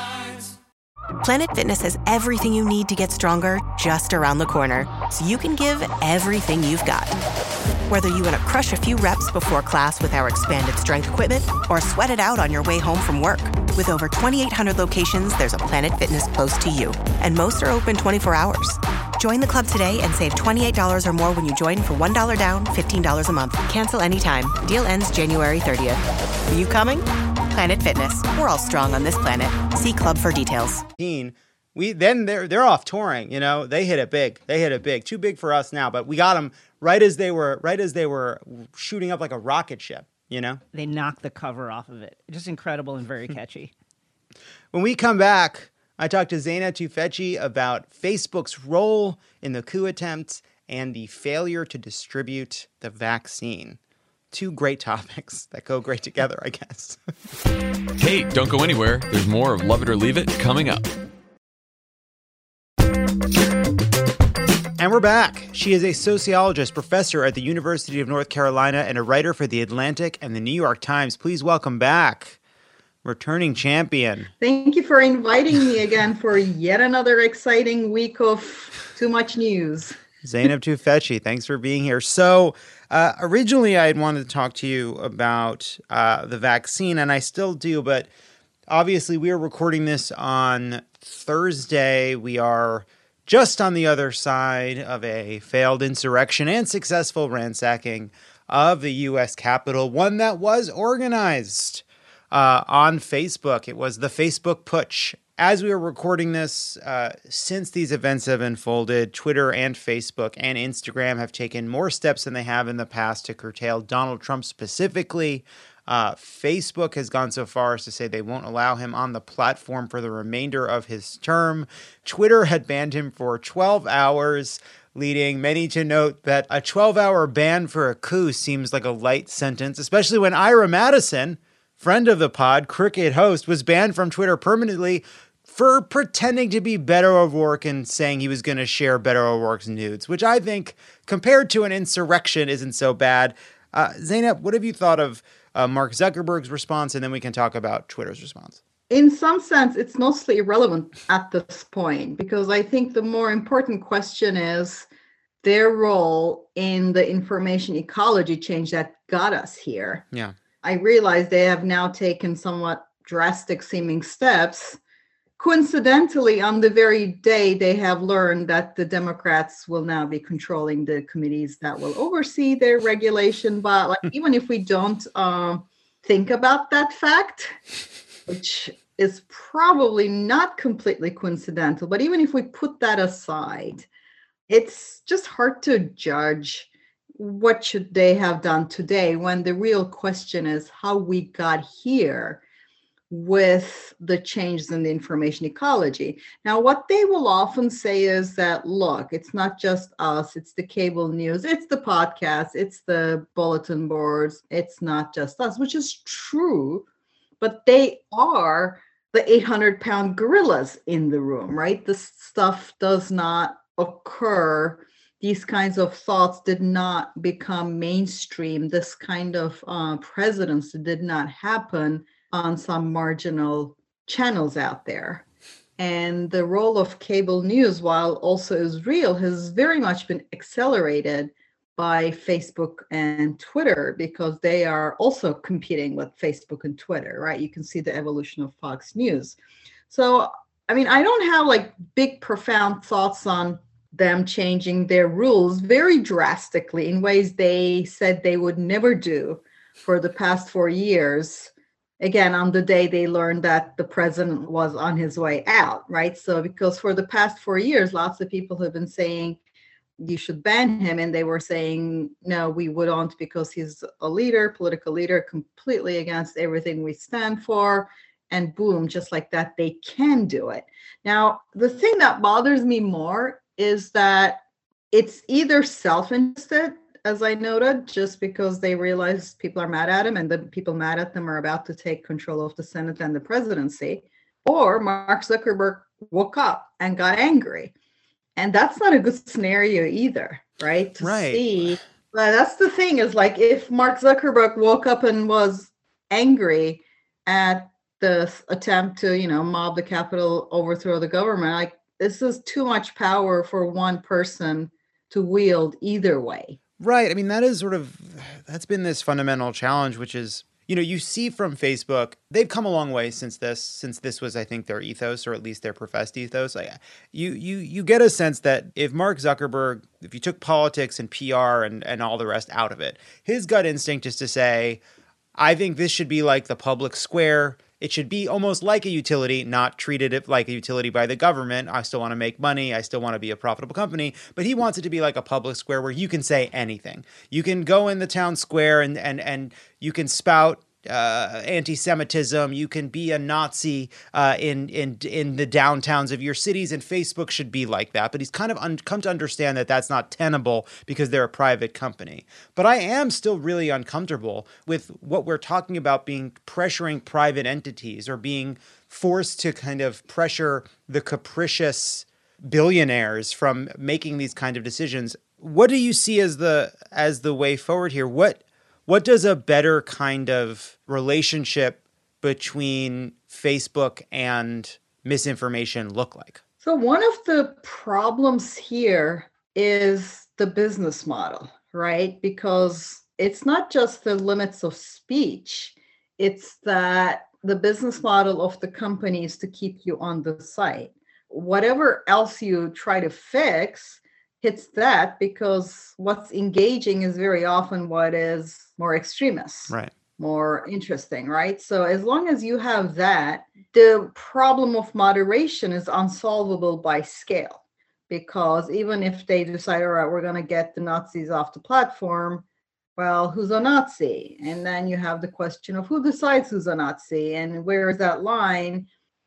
Planet Fitness has everything you need to get stronger just around the corner, so you can give everything you've got. Whether you want to crush a few reps before class with our expanded strength equipment or sweat it out on your way home from work. With over 2,800 locations, there's a Planet Fitness close to you, and most are open 24 hours. Join the club today and save $28 or more when you join for $1 down, $15 a month. Cancel anytime. Deal ends January 30th. Are you coming? Planet Fitness. We're all strong on this planet. See club for details. They're off touring. You know, they hit it big. Too big for us now, but we got them right as they were shooting up like a rocket ship. You know, They knocked the cover off of it. Just incredible and very catchy. When we come back, I talked to Zeina Tufekci about Facebook's role in the coup attempt and the failure to distribute the vaccine. Two great topics that go great together, I guess. Hey, don't go anywhere. There's more of Love It or Leave It coming up. And we're back. She is a sociologist, professor at the University of North Carolina, and a writer for The Atlantic and The New York Times. Please welcome back returning champion. Thank you for inviting me again for yet another exciting week of too much news. Zeina Tufekci, thanks for being here. So originally I had wanted to talk to you about the vaccine, and I still do, but obviously we are recording this on Thursday. We are just on the other side of a failed insurrection and successful ransacking of the U.S. Capitol, one that was organized on Facebook. It was the Facebook Putsch. As we were recording this, since these events have unfolded, Twitter and Facebook and Instagram have taken more steps than they have in the past to curtail Donald Trump specifically. Facebook has gone so far as to say they won't allow him on the platform for the remainder of his term. Twitter had banned him for 12 hours, leading many to note that a 12-hour ban for a coup seems like a light sentence, especially when Ira Madison, friend of the pod, Cricket host, was banned from Twitter permanently for pretending to be Beto O'Rourke and saying he was going to share Beto O'Rourke's nudes, which I think, compared to an insurrection, isn't so bad. Zeina, what have you thought of Mark Zuckerberg's response? And then we can talk about Twitter's response. In some sense, it's mostly irrelevant at this point, because I think the more important question is their role in the information ecology change that got us here. Yeah. I realize they have now taken somewhat drastic seeming steps. Coincidentally, on the very day they have learned that the Democrats will now be controlling the committees that will oversee their regulation. But like, even if we don't think about that fact, which is probably not completely coincidental, but even if we put that aside, it's just hard to judge what should they have done today when the real question is how we got here. with the changes in the information ecology. Now, what they will often say is that, look, it's not just us, it's the cable news, it's the podcasts, it's the bulletin boards, it's not just us, which is true, but they are the 800-pound gorillas in the room, right? This stuff does not occur. These kinds of thoughts did not become mainstream. This kind of precedence did not happen on some marginal channels out there. And the role of cable news, while also is real, has very much been accelerated by Facebook and Twitter, because they are also competing with Facebook and Twitter, right? You can see the evolution of Fox News. So, I mean, I don't have like big, profound thoughts on them changing their rules very drastically in ways they said they would never do for the past 4 years. Again, on the day they learned that the president was on his way out, right? So because for the past 4 years, lots of people have been saying you should ban him, and they were saying, no, we wouldn't, because he's a leader, political leader, completely against everything we stand for. And boom, just like that, they can do it. Now, the thing that bothers me more is that it's either self-interested, as I noted, just because they realize people are mad at him, and the people mad at them are about to take control of the Senate and the presidency, or Mark Zuckerberg woke up and got angry. And that's not a good scenario either, right? See, but that's the thing, is like, if Mark Zuckerberg woke up and was angry at the attempt to, mob the Capitol, overthrow the government, like, this is too much power for one person to wield either way. Right. I mean, that's been this fundamental challenge, which is, you see from Facebook, they've come a long way since this was, I think, their ethos, or at least their professed ethos. You get a sense that if Mark Zuckerberg, if you took politics and PR and all the rest out of it, his gut instinct is to say, I think this should be like the public square. It should be almost like a utility, not treated like a utility by the government. I still want to make money. I still want to be a profitable company. But he wants it to be like a public square where you can say anything. You can go in the town square and you can spout anti-Semitism. You can be a Nazi in the downtowns of your cities, and Facebook should be like that. But he's kind of come to understand that that's not tenable because they're a private company. But I am still really uncomfortable with what we're talking about being pressuring private entities, or being forced to kind of pressure the capricious billionaires from making these kind of decisions. What do you see as the way forward here? What does a better kind of relationship between Facebook and misinformation look like? So one of the problems here is the business model, right? Because it's not just the limits of speech, it's that the business model of the company is to keep you on the site. Whatever else you try to fix hits that, because what's engaging is very often what is more extremist, right? More interesting, right? So as long as you have that, the problem of moderation is unsolvable by scale, because even if they decide, all right, we're going to get the Nazis off the platform, well, who's a Nazi? And then you have the question of who decides who's a Nazi and where is that line?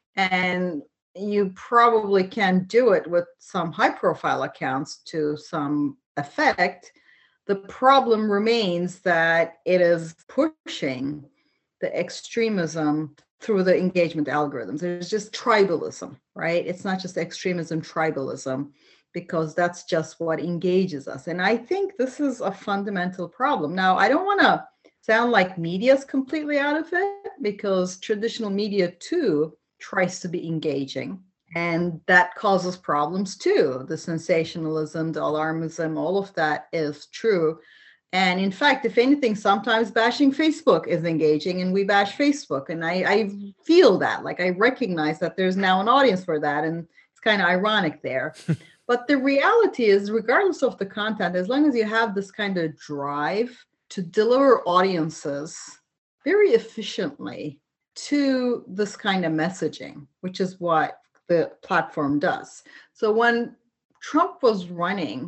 And you probably can do it with some high profile accounts to some effect. The problem remains that it is pushing the extremism through the engagement algorithms. There's just tribalism, right? It's not just extremism, tribalism, because that's just what engages us. And I think this is a fundamental problem. Now, I don't want to sound like media is completely out of it, because traditional media too tries to be engaging, and that causes problems too. The sensationalism, the alarmism, all of that is true. And in fact, if anything, sometimes bashing Facebook is engaging, and we bash Facebook. And I feel that, like, I recognize that there's now an audience for that, and it's kind of ironic there. But the reality is, regardless of the content, as long as you have this kind of drive to deliver audiences very efficiently to this kind of messaging, which is what the platform does. So when Trump was running,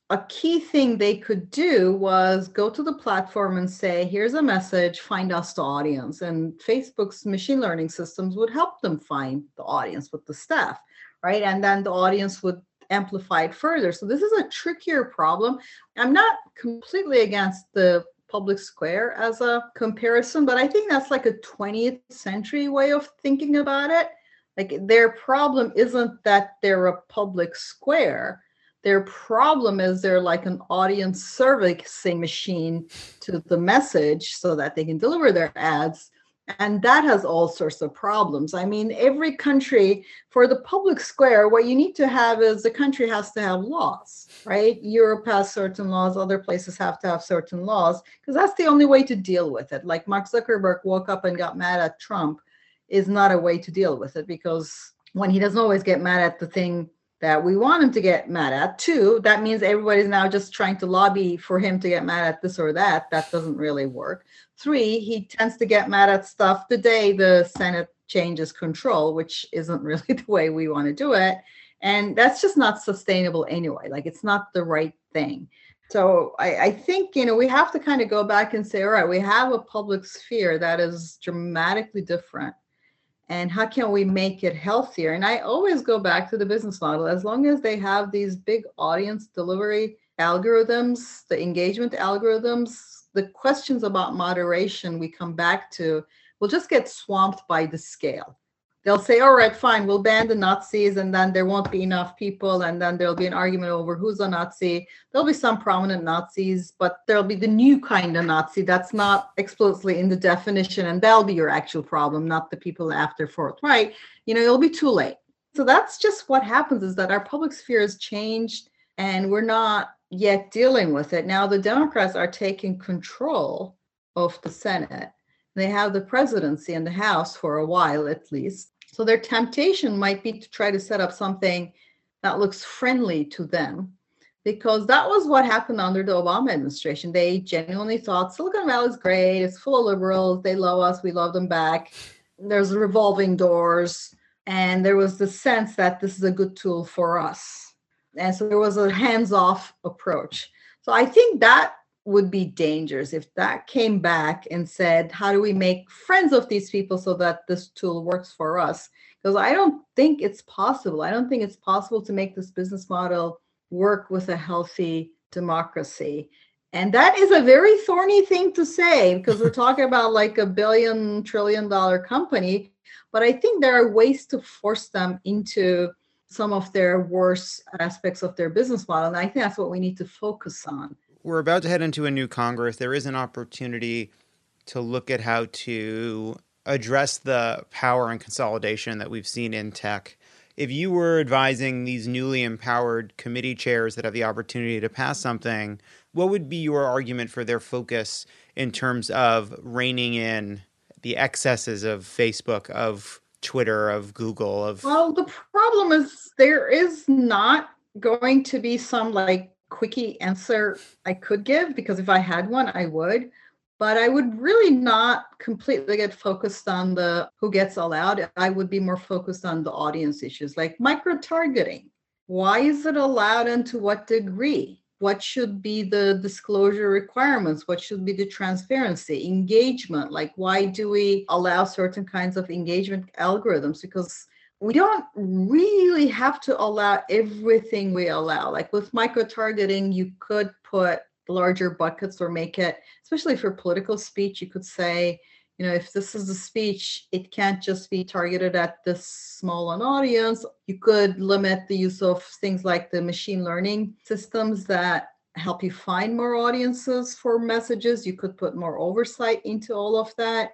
a key thing they could do was go to the platform and say, here's a message, find us the audience. And Facebook's machine learning systems would help them find the audience with the staff, right? And then the audience would amplify it further. So this is a trickier problem. I'm not completely against the public square as a comparison, but I think that's like a 20th century way of thinking about it. Like their problem isn't that they're a public square. Their problem is they're like an audience servicing machine to the message so that they can deliver their ads. And that has all sorts of problems. I mean, every country, for the public square, what you need to have is the country has to have laws, right? Europe has certain laws, other places have to have certain laws, because that's the only way to deal with it. Like Mark Zuckerberg woke up and got mad at Trump is not a way to deal with it, because when he doesn't always get mad at the thing that we want him to get mad at, too, that means everybody's now just trying to lobby for him to get mad at this or that. That doesn't really work. 3, he tends to get mad at stuff the day the Senate changes control, which isn't really the way we want to do it. And that's just not sustainable anyway. Like, it's not the right thing. So I think, we have to kind of go back and say, all right, we have a public sphere that is dramatically different. And how can we make it healthier? And I always go back to the business model. As long as they have these big audience delivery algorithms, the engagement algorithms, the questions about moderation we come back to will just get swamped by the scale. They'll say, all right, fine, we'll ban the Nazis, and then there won't be enough people, and then there'll be an argument over who's a Nazi. There'll be some prominent Nazis, but there'll be the new kind of Nazi that's not explicitly in the definition, and that'll be your actual problem, not the people after Fourth Reich. It'll be too late. So that's just what happens, is that our public sphere has changed, and we're not yet dealing with it. Now, the Democrats are taking control of the Senate. They have the presidency and the House for a while, at least. So their temptation might be to try to set up something that looks friendly to them, because that was what happened under the Obama administration. They genuinely thought Silicon Valley is great. It's full of liberals. They love us. We love them back. There's revolving doors. And there was the sense that this is a good tool for us. And so there was a hands-off approach. So I think that would be dangerous if that came back and said, how do we make friends of these people so that this tool works for us? Because I don't think it's possible. I don't think it's possible to make this business model work with a healthy democracy. And that is a very thorny thing to say, because we're talking about like $1 billion, $1 trillion company. But I think there are ways to force them into some of their worst aspects of their business model. And I think that's what we need to focus on. We're about to head into a new Congress. There is an opportunity to look at how to address the power and consolidation that we've seen in tech. If you were advising these newly empowered committee chairs that have the opportunity to pass something, what would be your argument for their focus in terms of reining in the excesses of Facebook, of Twitter, of Google? Well, the problem is there is not going to be some quickie answer I could give, because if I had one, I would. But I would really not completely get focused on the who gets allowed. I would be more focused on the audience issues, like micro-targeting. Why is it allowed and to what degree? What should be the disclosure requirements? What should be the transparency? Engagement, like why do we allow certain kinds of engagement algorithms? Because we don't really have to allow everything we allow. Like with micro-targeting, you could put larger buckets or make it, especially for political speech, you could say, if this is a speech, it can't just be targeted at this small an audience. You could limit the use of things like the machine learning systems that help you find more audiences for messages. You could put more oversight into all of that.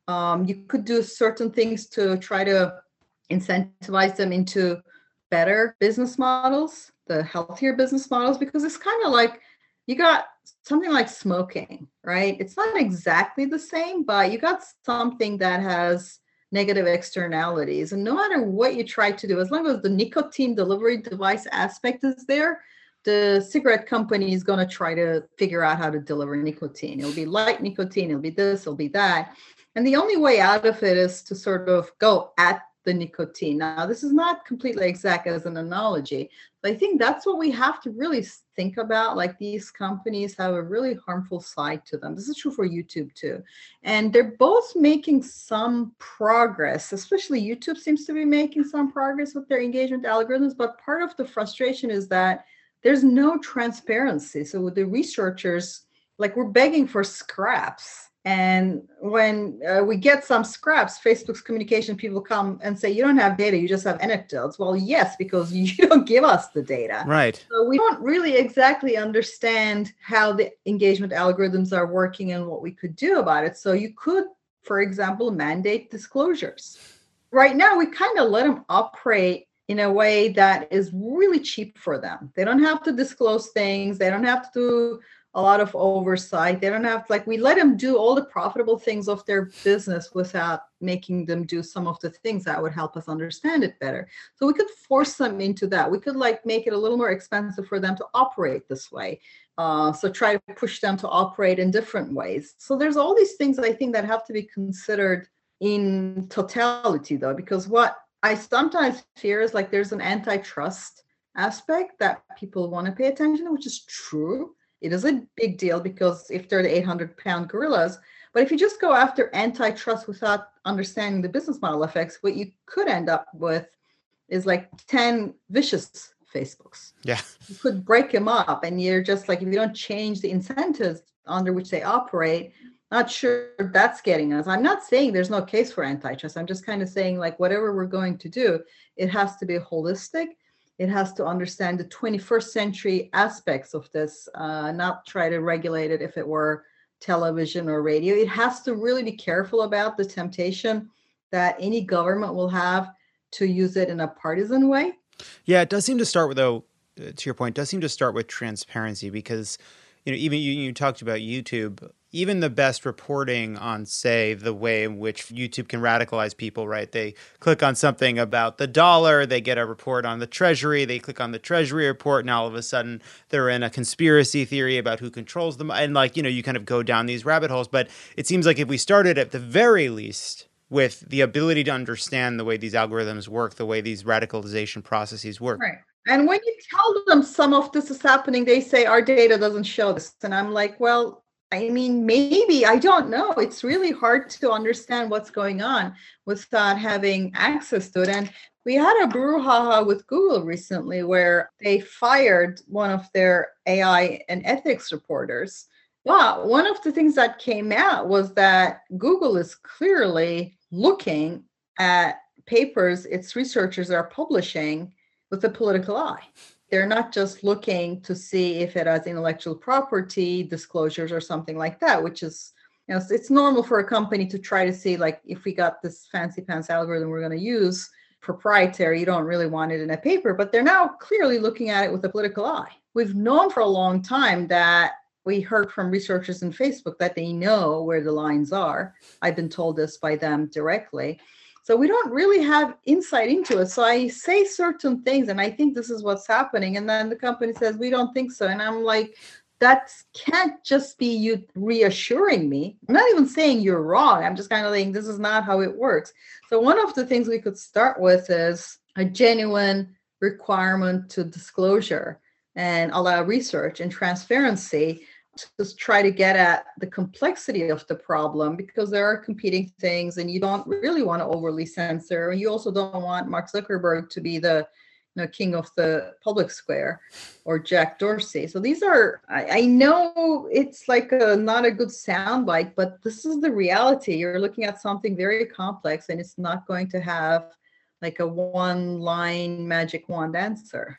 You could do certain things to try to incentivize them into better business models, the healthier business models, because it's kind of like you got something like smoking, right? It's not exactly the same, but you got something that has negative externalities. And no matter what you try to do, as long as the nicotine delivery device aspect is there, the cigarette company is going to try to figure out how to deliver nicotine. It'll be light nicotine, it'll be this, it'll be that. And the only way out of it is to sort of go at the nicotine. Now, this is not completely exact as an analogy, but I think that's what we have to really think about. Like, these companies have a really harmful side to them. This is true for YouTube too. And they're both making some progress, especially YouTube seems to be making some progress with their engagement algorithms. But part of the frustration is that there's no transparency. So with the researchers, like, we're begging for scraps. And when we get some scraps, Facebook's communication people come and say, you don't have data, you just have anecdotes. Well, yes, because you don't give us the data. Right. So we don't really exactly understand how the engagement algorithms are working and what we could do about it. So you could, for example, mandate disclosures. Right now, we kind of let them operate in a way that is really cheap for them. They don't have to disclose things. They don't have to do a lot of oversight. They don't have, like, we let them do all the profitable things of their business without making them do some of the things that would help us understand it better. So we could force them into that. We could, like, make it a little more expensive for them to operate this way. So try to push them to operate in different ways. So there's all these things I think that have to be considered in totality, though, because what I sometimes fear is, like, there's an antitrust aspect that people want to pay attention to, which is true. It is a big deal because if they're the 800-pound gorillas, but if you just go after antitrust without understanding the business model effects, what you could end up with is like 10 vicious Facebooks. Yeah. You could break them up, and you're just like, if you don't change the incentives under which they operate, not sure that's getting us. I'm not saying there's no case for antitrust. I'm just kind of saying, like, whatever we're going to do, it has to be holistic. It has to understand the 21st century aspects of this, not try to regulate it if it were television or radio. It has to really be careful about the temptation that any government will have to use it in a partisan way. Yeah, it does seem to start with, though, to your point, it does seem to start with transparency because, even you talked about YouTube. Even the best reporting on, say, the way in which YouTube can radicalize people, right? They click on something about the dollar, they get a report on the Treasury, they click on the Treasury report, and all of a sudden they're in a conspiracy theory about who controls them. And, like, you kind of go down these rabbit holes. But it seems like if we started at the very least with the ability to understand the way these algorithms work, the way these radicalization processes work. Right. And when you tell them some of this is happening, they say our data doesn't show this. And I'm like, well, I mean, maybe, I don't know. It's really hard to understand what's going on without having access to it. And we had a brouhaha with Google recently where they fired one of their AI and ethics reporters. But one of the things that came out was that Google is clearly looking at papers its researchers are publishing with a political eye. They're not just looking to see if it has intellectual property disclosures or something like that, which is, it's normal for a company to try to see, like, if we got this fancy pants algorithm we're going to use proprietary, you don't really want it in a paper, but they're now clearly looking at it with a political eye. We've known for a long time that we heard from researchers in Facebook that they know where the lines are. I've been told this by them directly. So we don't really have insight into it. So I say certain things, and I think this is what's happening. And then the company says, we don't think so. And I'm like, that can't just be you reassuring me. I'm not even saying you're wrong. I'm just kind of saying this is not how it works. So one of the things we could start with is a genuine requirement to disclosure and allow research and transparency to try to get at the complexity of the problem, because there are competing things and you don't really want to overly censor. You also don't want Mark Zuckerberg to be the king of the public square or Jack Dorsey. So these are, I know it's like not a good soundbite, but this is the reality. You're looking at something very complex and it's not going to have like a one-line magic wand answer.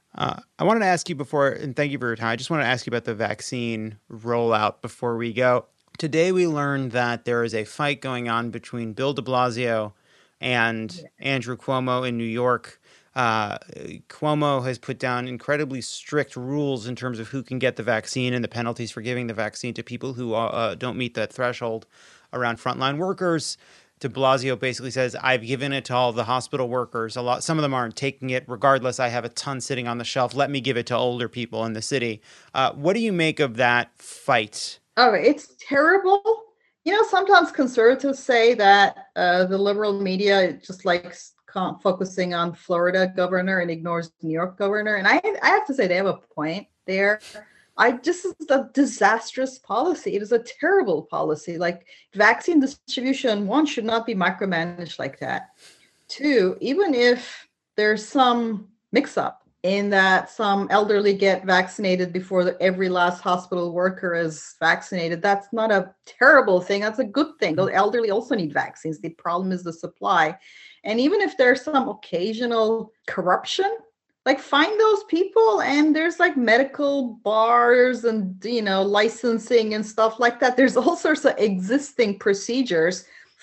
I wanted to ask you before, and thank you for your time, I just want to ask you about the vaccine rollout before we go. Today we learned that there is a fight going on between Bill de Blasio and Andrew Cuomo in New York. Cuomo has put down incredibly strict rules in terms of who can get the vaccine and the penalties for giving the vaccine to people who don't meet that threshold around frontline workers. De Blasio basically says, I've given it to all the hospital workers. Some of them aren't taking it. Regardless, I have a ton sitting on the shelf. Let me give it to older people in the city. What do you make of that fight? Oh, it's terrible. Sometimes conservatives say that the liberal media just likes focusing on Florida governor and ignores New York governor. And I have to say they have a point there. This is a disastrous policy. It is a terrible policy. Like vaccine distribution, one, should not be micromanaged like that. Two, even if there's some mix-up in that some elderly get vaccinated before every last hospital worker is vaccinated, that's not a terrible thing. That's a good thing. The elderly also need vaccines. The problem is the supply. And even if there's some occasional corruption, like find those people, and there's like medical bars and, licensing and stuff like that. There's all sorts of existing procedures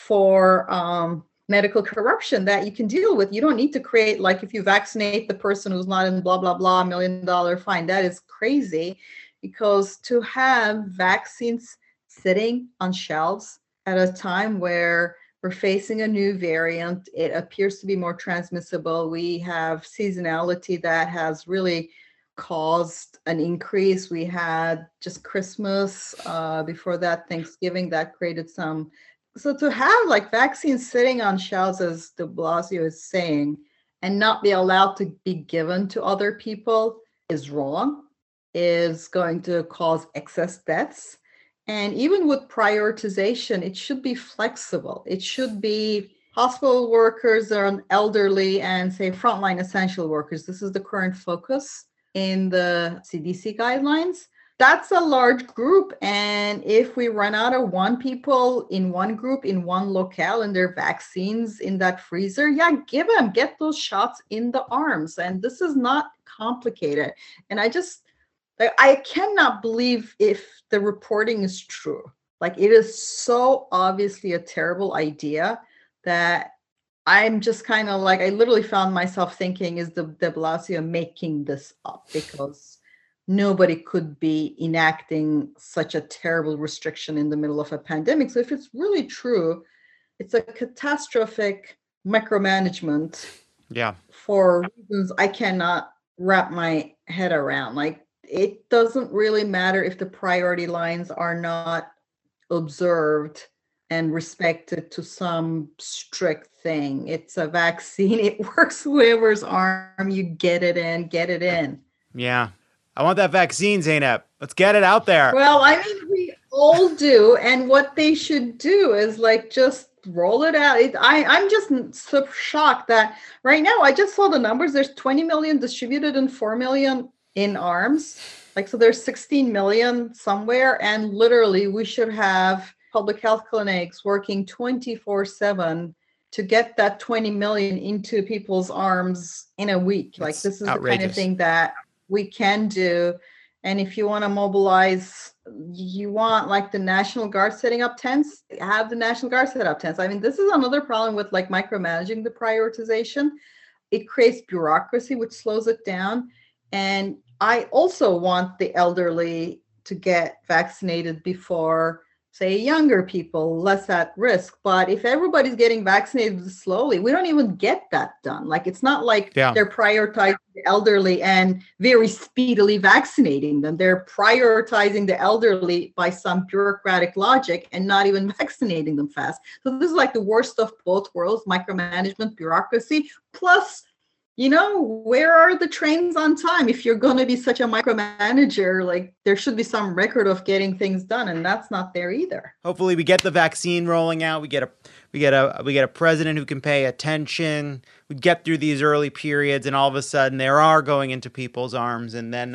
for medical corruption that you can deal with. You don't need to create, like, if you vaccinate the person who's not in blah, blah, blah, $1 million fine. That is crazy, because to have vaccines sitting on shelves at a time where we're facing a new variant, it appears to be more transmissible. We have seasonality that has really caused an increase. We had just Christmas, before that Thanksgiving, that created some. So to have like vaccines sitting on shelves, as de Blasio is saying, and not be allowed to be given to other people is wrong, is going to cause excess deaths. And even with prioritization, it should be flexible. It should be hospital workers or elderly and, say, frontline essential workers. This is the current focus in the CDC guidelines. That's a large group. And if we run out of people in one group, in one locale, and their vaccines in that freezer, get those shots in the arms. And this is not complicated. And I cannot believe if the reporting is true. Like, it is so obviously a terrible idea that I'm just kind of like, I literally found myself thinking, is de Blasio making this up? Because nobody could be enacting such a terrible restriction in the middle of a pandemic. So if it's really true, it's a catastrophic micromanagement. Yeah. For reasons I cannot wrap my head around. Like, it doesn't really matter if the priority lines are not observed and respected to some strict thing. It's a vaccine. It works whoever's arm. You get it in. Yeah. I want that vaccine, Zeynep. Let's get it out there. Well, I mean, we all do. And what they should do is like just roll it out. I'm just so shocked that right now, I just saw the numbers. There's 20 million distributed and 4 million in arms. Like, so there's 16 million somewhere. And literally we should have public health clinics working 24/7 to get that 20 million into people's arms in a week. Like, this is outrageous. The kind of thing that we can do. And if you want to mobilize, you want like the National Guard setting up tents, have the National Guard set up tents. I mean, this is another problem with like micromanaging the prioritization. It creates bureaucracy, which slows it down. And I also want the elderly to get vaccinated before, say, younger people, less at risk. But if everybody's getting vaccinated slowly, we don't even get that done. Like, it's not like they're prioritizing the elderly and very speedily vaccinating them. They're prioritizing the elderly by some bureaucratic logic and not even vaccinating them fast. So this is like the worst of both worlds: micromanagement, bureaucracy, plus, where are the trains on time? If you're going to be such a micromanager, like, there should be some record of getting things done, and that's not there either. Hopefully, we get the vaccine rolling out. We get a president who can pay attention. We get through these early periods, and all of a sudden, they are going into people's arms, and then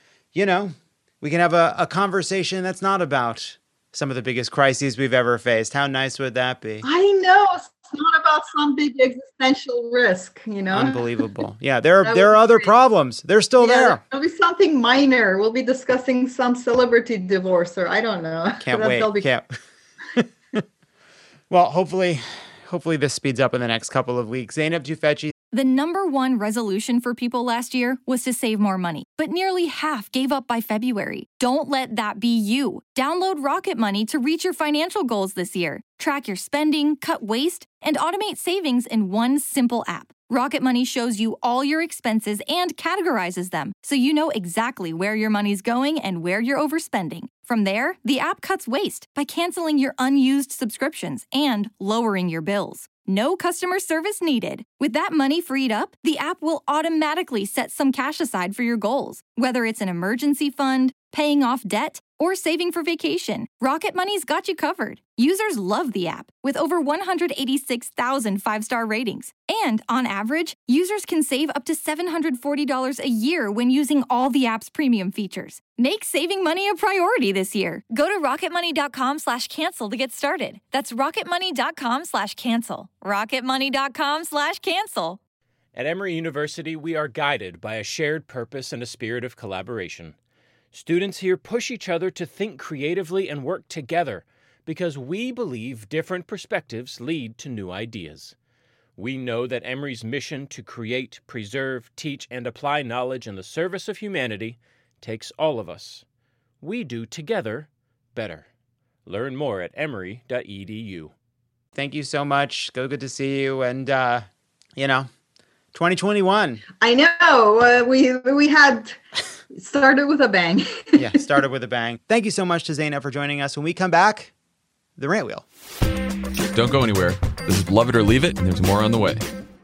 we can have a conversation that's not about some of the biggest crises we've ever faced. How nice would that be? I know. It's not about some big existential risk, Unbelievable. Yeah, there are other problems. They're still there. There'll be something minor. We'll be discussing some celebrity divorce, or I don't know. Can't wait. Can't. Well, hopefully this speeds up in the next couple of weeks. Zeynep Tufekci. The #1 resolution for people last year was to save more money, but nearly half gave up by February. Don't let that be you. Download Rocket Money to reach your financial goals this year. Track your spending, cut waste, and automate savings in one simple app. Rocket Money shows you all your expenses and categorizes them, so you know exactly where your money's going and where you're overspending. From there, the app cuts waste by canceling your unused subscriptions and lowering your bills. No customer service needed. With that money freed up, the app will automatically set some cash aside for your goals. Whether it's an emergency fund, paying off debt, or saving for vacation, Rocket Money's got you covered. Users love the app, with over 186,000 five-star ratings. And on average, users can save up to $740 a year when using all the app's premium features. Make saving money a priority this year. Go to rocketmoney.com/cancel to get started. That's rocketmoney.com/cancel. rocketmoney.com/cancel. At Emory University, we are guided by a shared purpose and a spirit of collaboration. Students here push each other to think creatively and work together because we believe different perspectives lead to new ideas. We know that Emory's mission to create, preserve, teach, and apply knowledge in the service of humanity takes all of us. We do together better. Learn more at emory.edu. Thank you so much. Good to see you. And, 2021. I know. We had started with a bang. Yeah, started with a bang. Thank you so much to Zainab for joining us. When we come back, the Rant Wheel. Don't go anywhere. This is Love It or Leave It, and there's more on the way.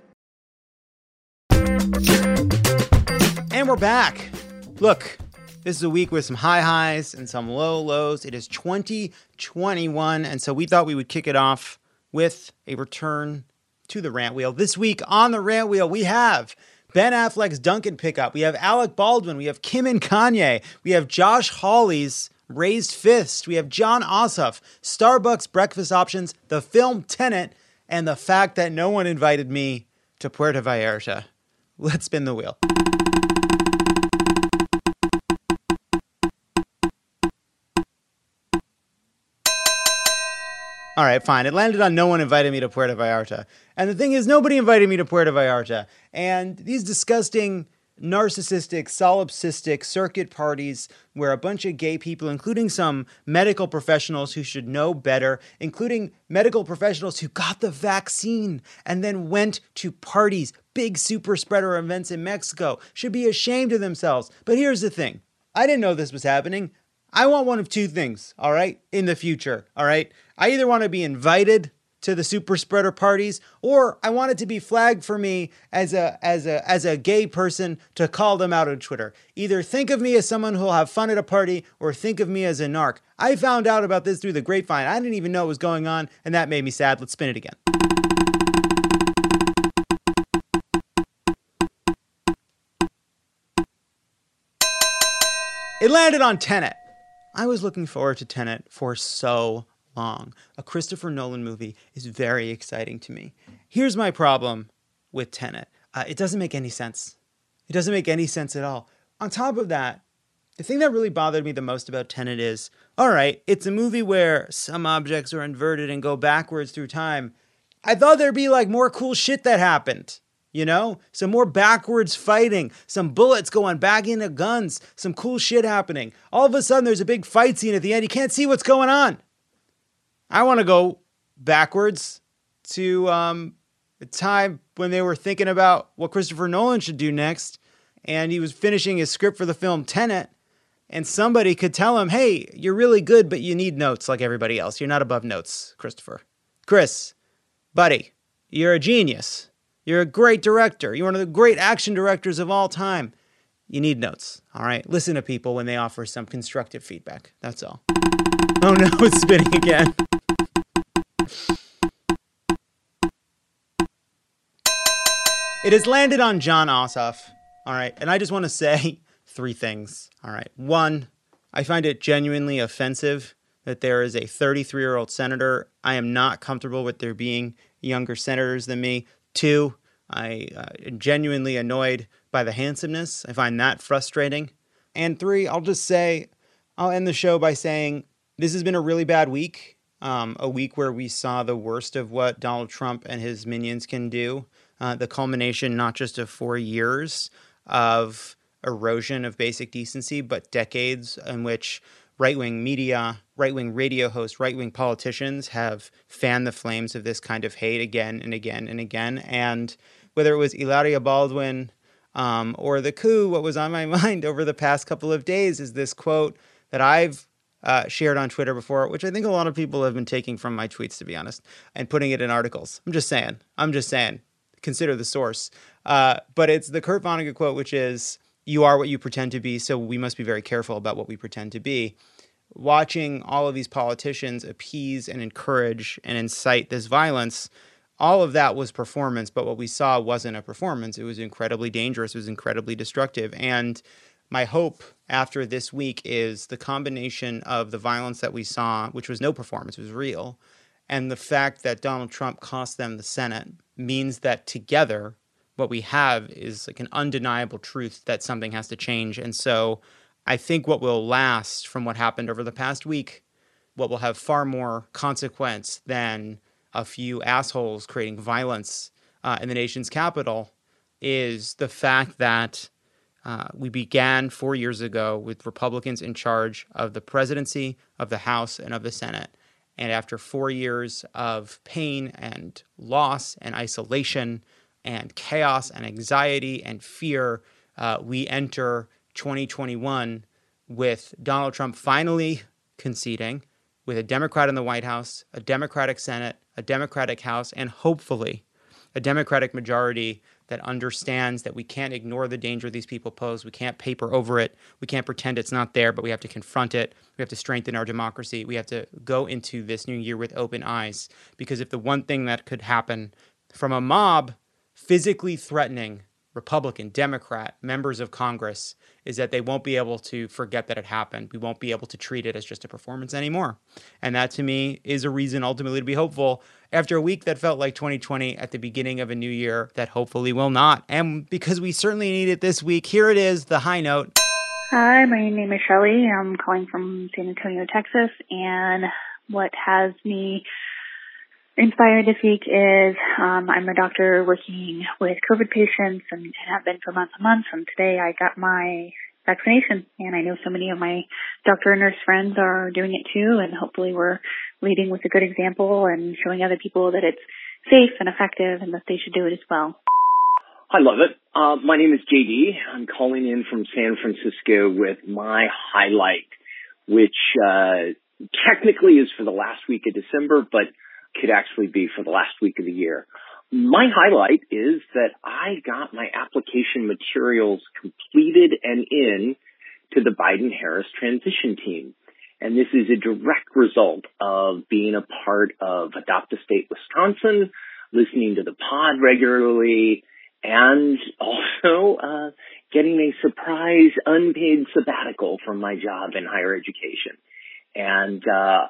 And we're back. Look, this is a week with some high highs and some low lows. It is 2021, and so we thought we would kick it off with a return to the Rant Wheel. This week on the Rant Wheel, we have Ben Affleck's Duncan pickup. We have Alec Baldwin. We have Kim and Kanye. We have Josh Hawley's Raised Fist. We have Jon Ossoff, Starbucks breakfast options, the film Tenet, and the fact that no one invited me to Puerto Vallarta. Let's spin the wheel. All right, fine. It landed on no one invited me to Puerto Vallarta. And the thing is, nobody invited me to Puerto Vallarta. And these disgusting, narcissistic, solipsistic circuit parties where a bunch of gay people, including some medical professionals who should know better, including medical professionals who got the vaccine and then went to parties, big super spreader events in Mexico, should be ashamed of themselves. But here's the thing. I didn't know this was happening. I want one of two things, all right, in the future, all right? I either want to be invited to the super spreader parties, or I want it to be flagged for me as a gay person to call them out on Twitter. Either think of me as someone who'll have fun at a party, or think of me as a narc. I found out about this through the grapevine. I didn't even know what was going on, and that made me sad. Let's spin it again. It landed on Tenet. I was looking forward to Tenet for so long. A Christopher Nolan movie is very exciting to me. Here's my problem with Tenet. It doesn't make any sense. It doesn't make any sense at all. On top of that, the thing that really bothered me the most about Tenet is, all right, it's a movie where some objects are inverted and go backwards through time. I thought there'd be like more cool shit that happened. You know, some more backwards fighting, some bullets going back into guns, some cool shit happening. All of a sudden, there's a big fight scene at the end. You can't see what's going on. I want to go backwards to a time when they were thinking about what Christopher Nolan should do next, and he was finishing his script for the film Tenet, and somebody could tell him, hey, you're really good, but you need notes like everybody else. You're not above notes, Christopher. Chris, buddy, you're a genius. You're a great director. You're one of the great action directors of all time. You need notes, all right? Listen to people when they offer some constructive feedback. That's all. Oh no, it's spinning again. It has landed on Jon Ossoff, all right? And I just want to say three things, all right? One, I find it genuinely offensive that there is a 33-year-old senator. I am not comfortable with there being younger senators than me. Two, I am genuinely annoyed by the handsomeness. I find that frustrating. And three, I'll end the show by saying this has been a really bad week. A week where we saw the worst of what Donald Trump and his minions can do. The culmination not just of 4 years of erosion of basic decency, but decades in which right-wing media, right-wing radio hosts, right-wing politicians have fanned the flames of this kind of hate again and again and again. And whether it was Hilaria Baldwin or the coup, what was on my mind over the past couple of days is this quote that I've shared on Twitter before, which I think a lot of people have been taking from my tweets, to be honest, and putting it in articles. I'm just saying. Consider the source. But it's the Kurt Vonnegut quote, which is, "You are what you pretend to be, so we must be very careful about what we pretend to be." Watching all of these politicians appease and encourage and incite this violence, all of that was performance, but what we saw wasn't a performance. It was incredibly dangerous. It was incredibly destructive. And my hope after this week is the combination of the violence that we saw, which was no performance, it was real, and the fact that Donald Trump cost them the Senate means that together what we have is like an undeniable truth that something has to change. And so I think what will last from what happened over the past week, what will have far more consequence than a few assholes creating violence in the nation's capital, is the fact that we began 4 years ago with Republicans in charge of the presidency, of the House, and of the Senate. And after 4 years of pain and loss and isolation and chaos and anxiety and fear, we enter 2021 with Donald Trump finally conceding, with a Democrat in the White House, a Democratic Senate, a Democratic House, and hopefully a Democratic majority that understands that we can't ignore the danger these people pose. We can't paper over it. We can't pretend it's not there, but we have to confront it. We have to strengthen our democracy. We have to go into this new year with open eyes. Because if the one thing that could happen from a mob physically threatening Republican, Democrat, members of Congress is that they won't be able to forget that it happened. We won't be able to treat it as just a performance anymore. And that, to me, is a reason ultimately to be hopeful after a week that felt like 2020 at the beginning of a new year that hopefully will not. And because we certainly need it this week, here it is, the high note. Hi, my name is Shelley. I'm calling from San Antonio, Texas. And what has me inspired this week is I'm a doctor working with COVID patients and have been for months and months. And today I got my vaccination, and I know so many of my doctor and nurse friends are doing it too. And hopefully we're leading with a good example and showing other people that it's safe and effective and that they should do it as well. I love it. My name is JD. I'm calling in from San Francisco with my highlight, which technically is for the last week of December, but could actually be for the last week of the year. My highlight is that I got my application materials completed and in to the Biden-Harris transition team. And this is a direct result of being a part of Adopt a State Wisconsin, listening to the pod regularly, and also getting a surprise unpaid sabbatical from my job in higher education. And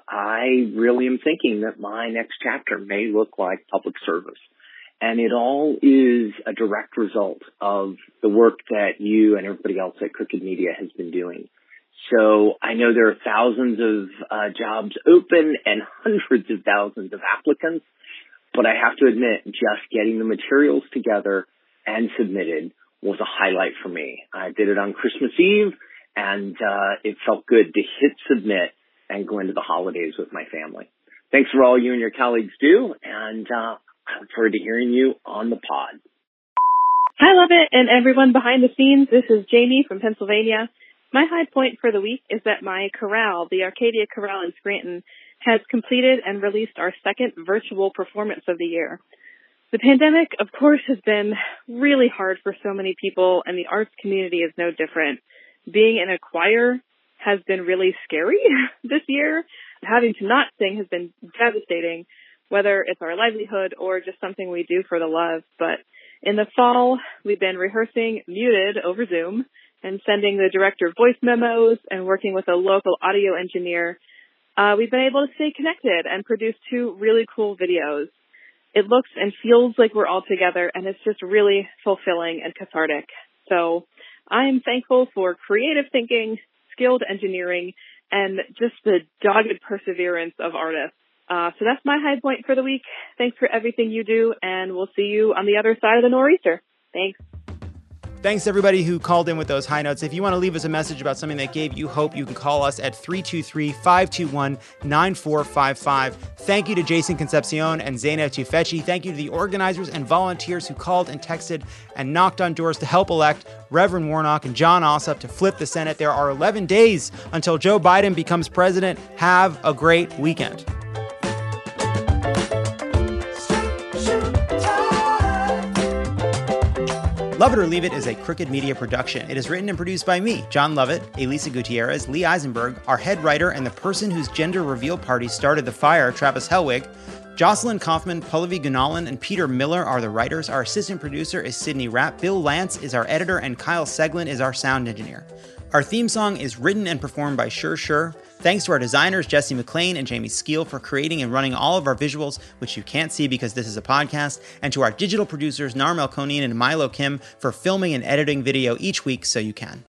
I really am thinking that my next chapter may look like public service. And it all is a direct result of the work that you and everybody else at Crooked Media has been doing. So I know there are thousands of jobs open and hundreds of thousands of applicants, but I have to admit, just getting the materials together and submitted was a highlight for me. I did it on Christmas Eve, and it felt good to hit submit and go into the holidays with my family. Thanks for all you and your colleagues do, and I look forward to hearing you on the pod. Hi, Love It, and everyone behind the scenes. This is Jamie from Pennsylvania. My high point for the week is that my chorale, the Arcadia Chorale in Scranton, has completed and released our second virtual performance of the year. The pandemic, of course, has been really hard for so many people, and the arts community is no different. Being in a choir has been really scary this year. Having to not sing has been devastating, whether it's our livelihood or just something we do for the love. But in the fall, we've been rehearsing muted over Zoom and sending the director voice memos and working with a local audio engineer. We've been able to stay connected and produce 2 really cool videos. It looks and feels like we're all together, and it's just really fulfilling and cathartic. So I'm thankful for creative thinking, skilled engineering, and just the dogged perseverance of artists. So that's my high point for the week. Thanks for everything you do, and we'll see you on the other side of the nor'easter. Thanks. Thanks to everybody who called in with those high notes. If you want to leave us a message about something that gave you hope, you can call us at 323-521-9455. Thank you to Jason Concepcion and Zaina Tufeci. Thank you to the organizers and volunteers who called and texted and knocked on doors to help elect Reverend Warnock and John Ossoff to flip the Senate. There are 11 days until Joe Biden becomes president. Have a great weekend. Love It or Leave It is a Crooked Media production. It is written and produced by me, John Lovett, Elisa Gutierrez, Lee Eisenberg, our head writer, and the person whose gender reveal party started the fire, Travis Helwig. Jocelyn Kaufman, Pallavi Gunalan, and Peter Miller are the writers. Our assistant producer is Sydney Rapp. Bill Lance is our editor, and Kyle Seglin is our sound engineer. Our theme song is written and performed by Sure. Thanks to our designers, Jesse McLean and Jamie Skeel, for creating and running all of our visuals, which you can't see because this is a podcast, and to our digital producers, Nar Melkonian and Milo Kim, for filming and editing video each week so you can.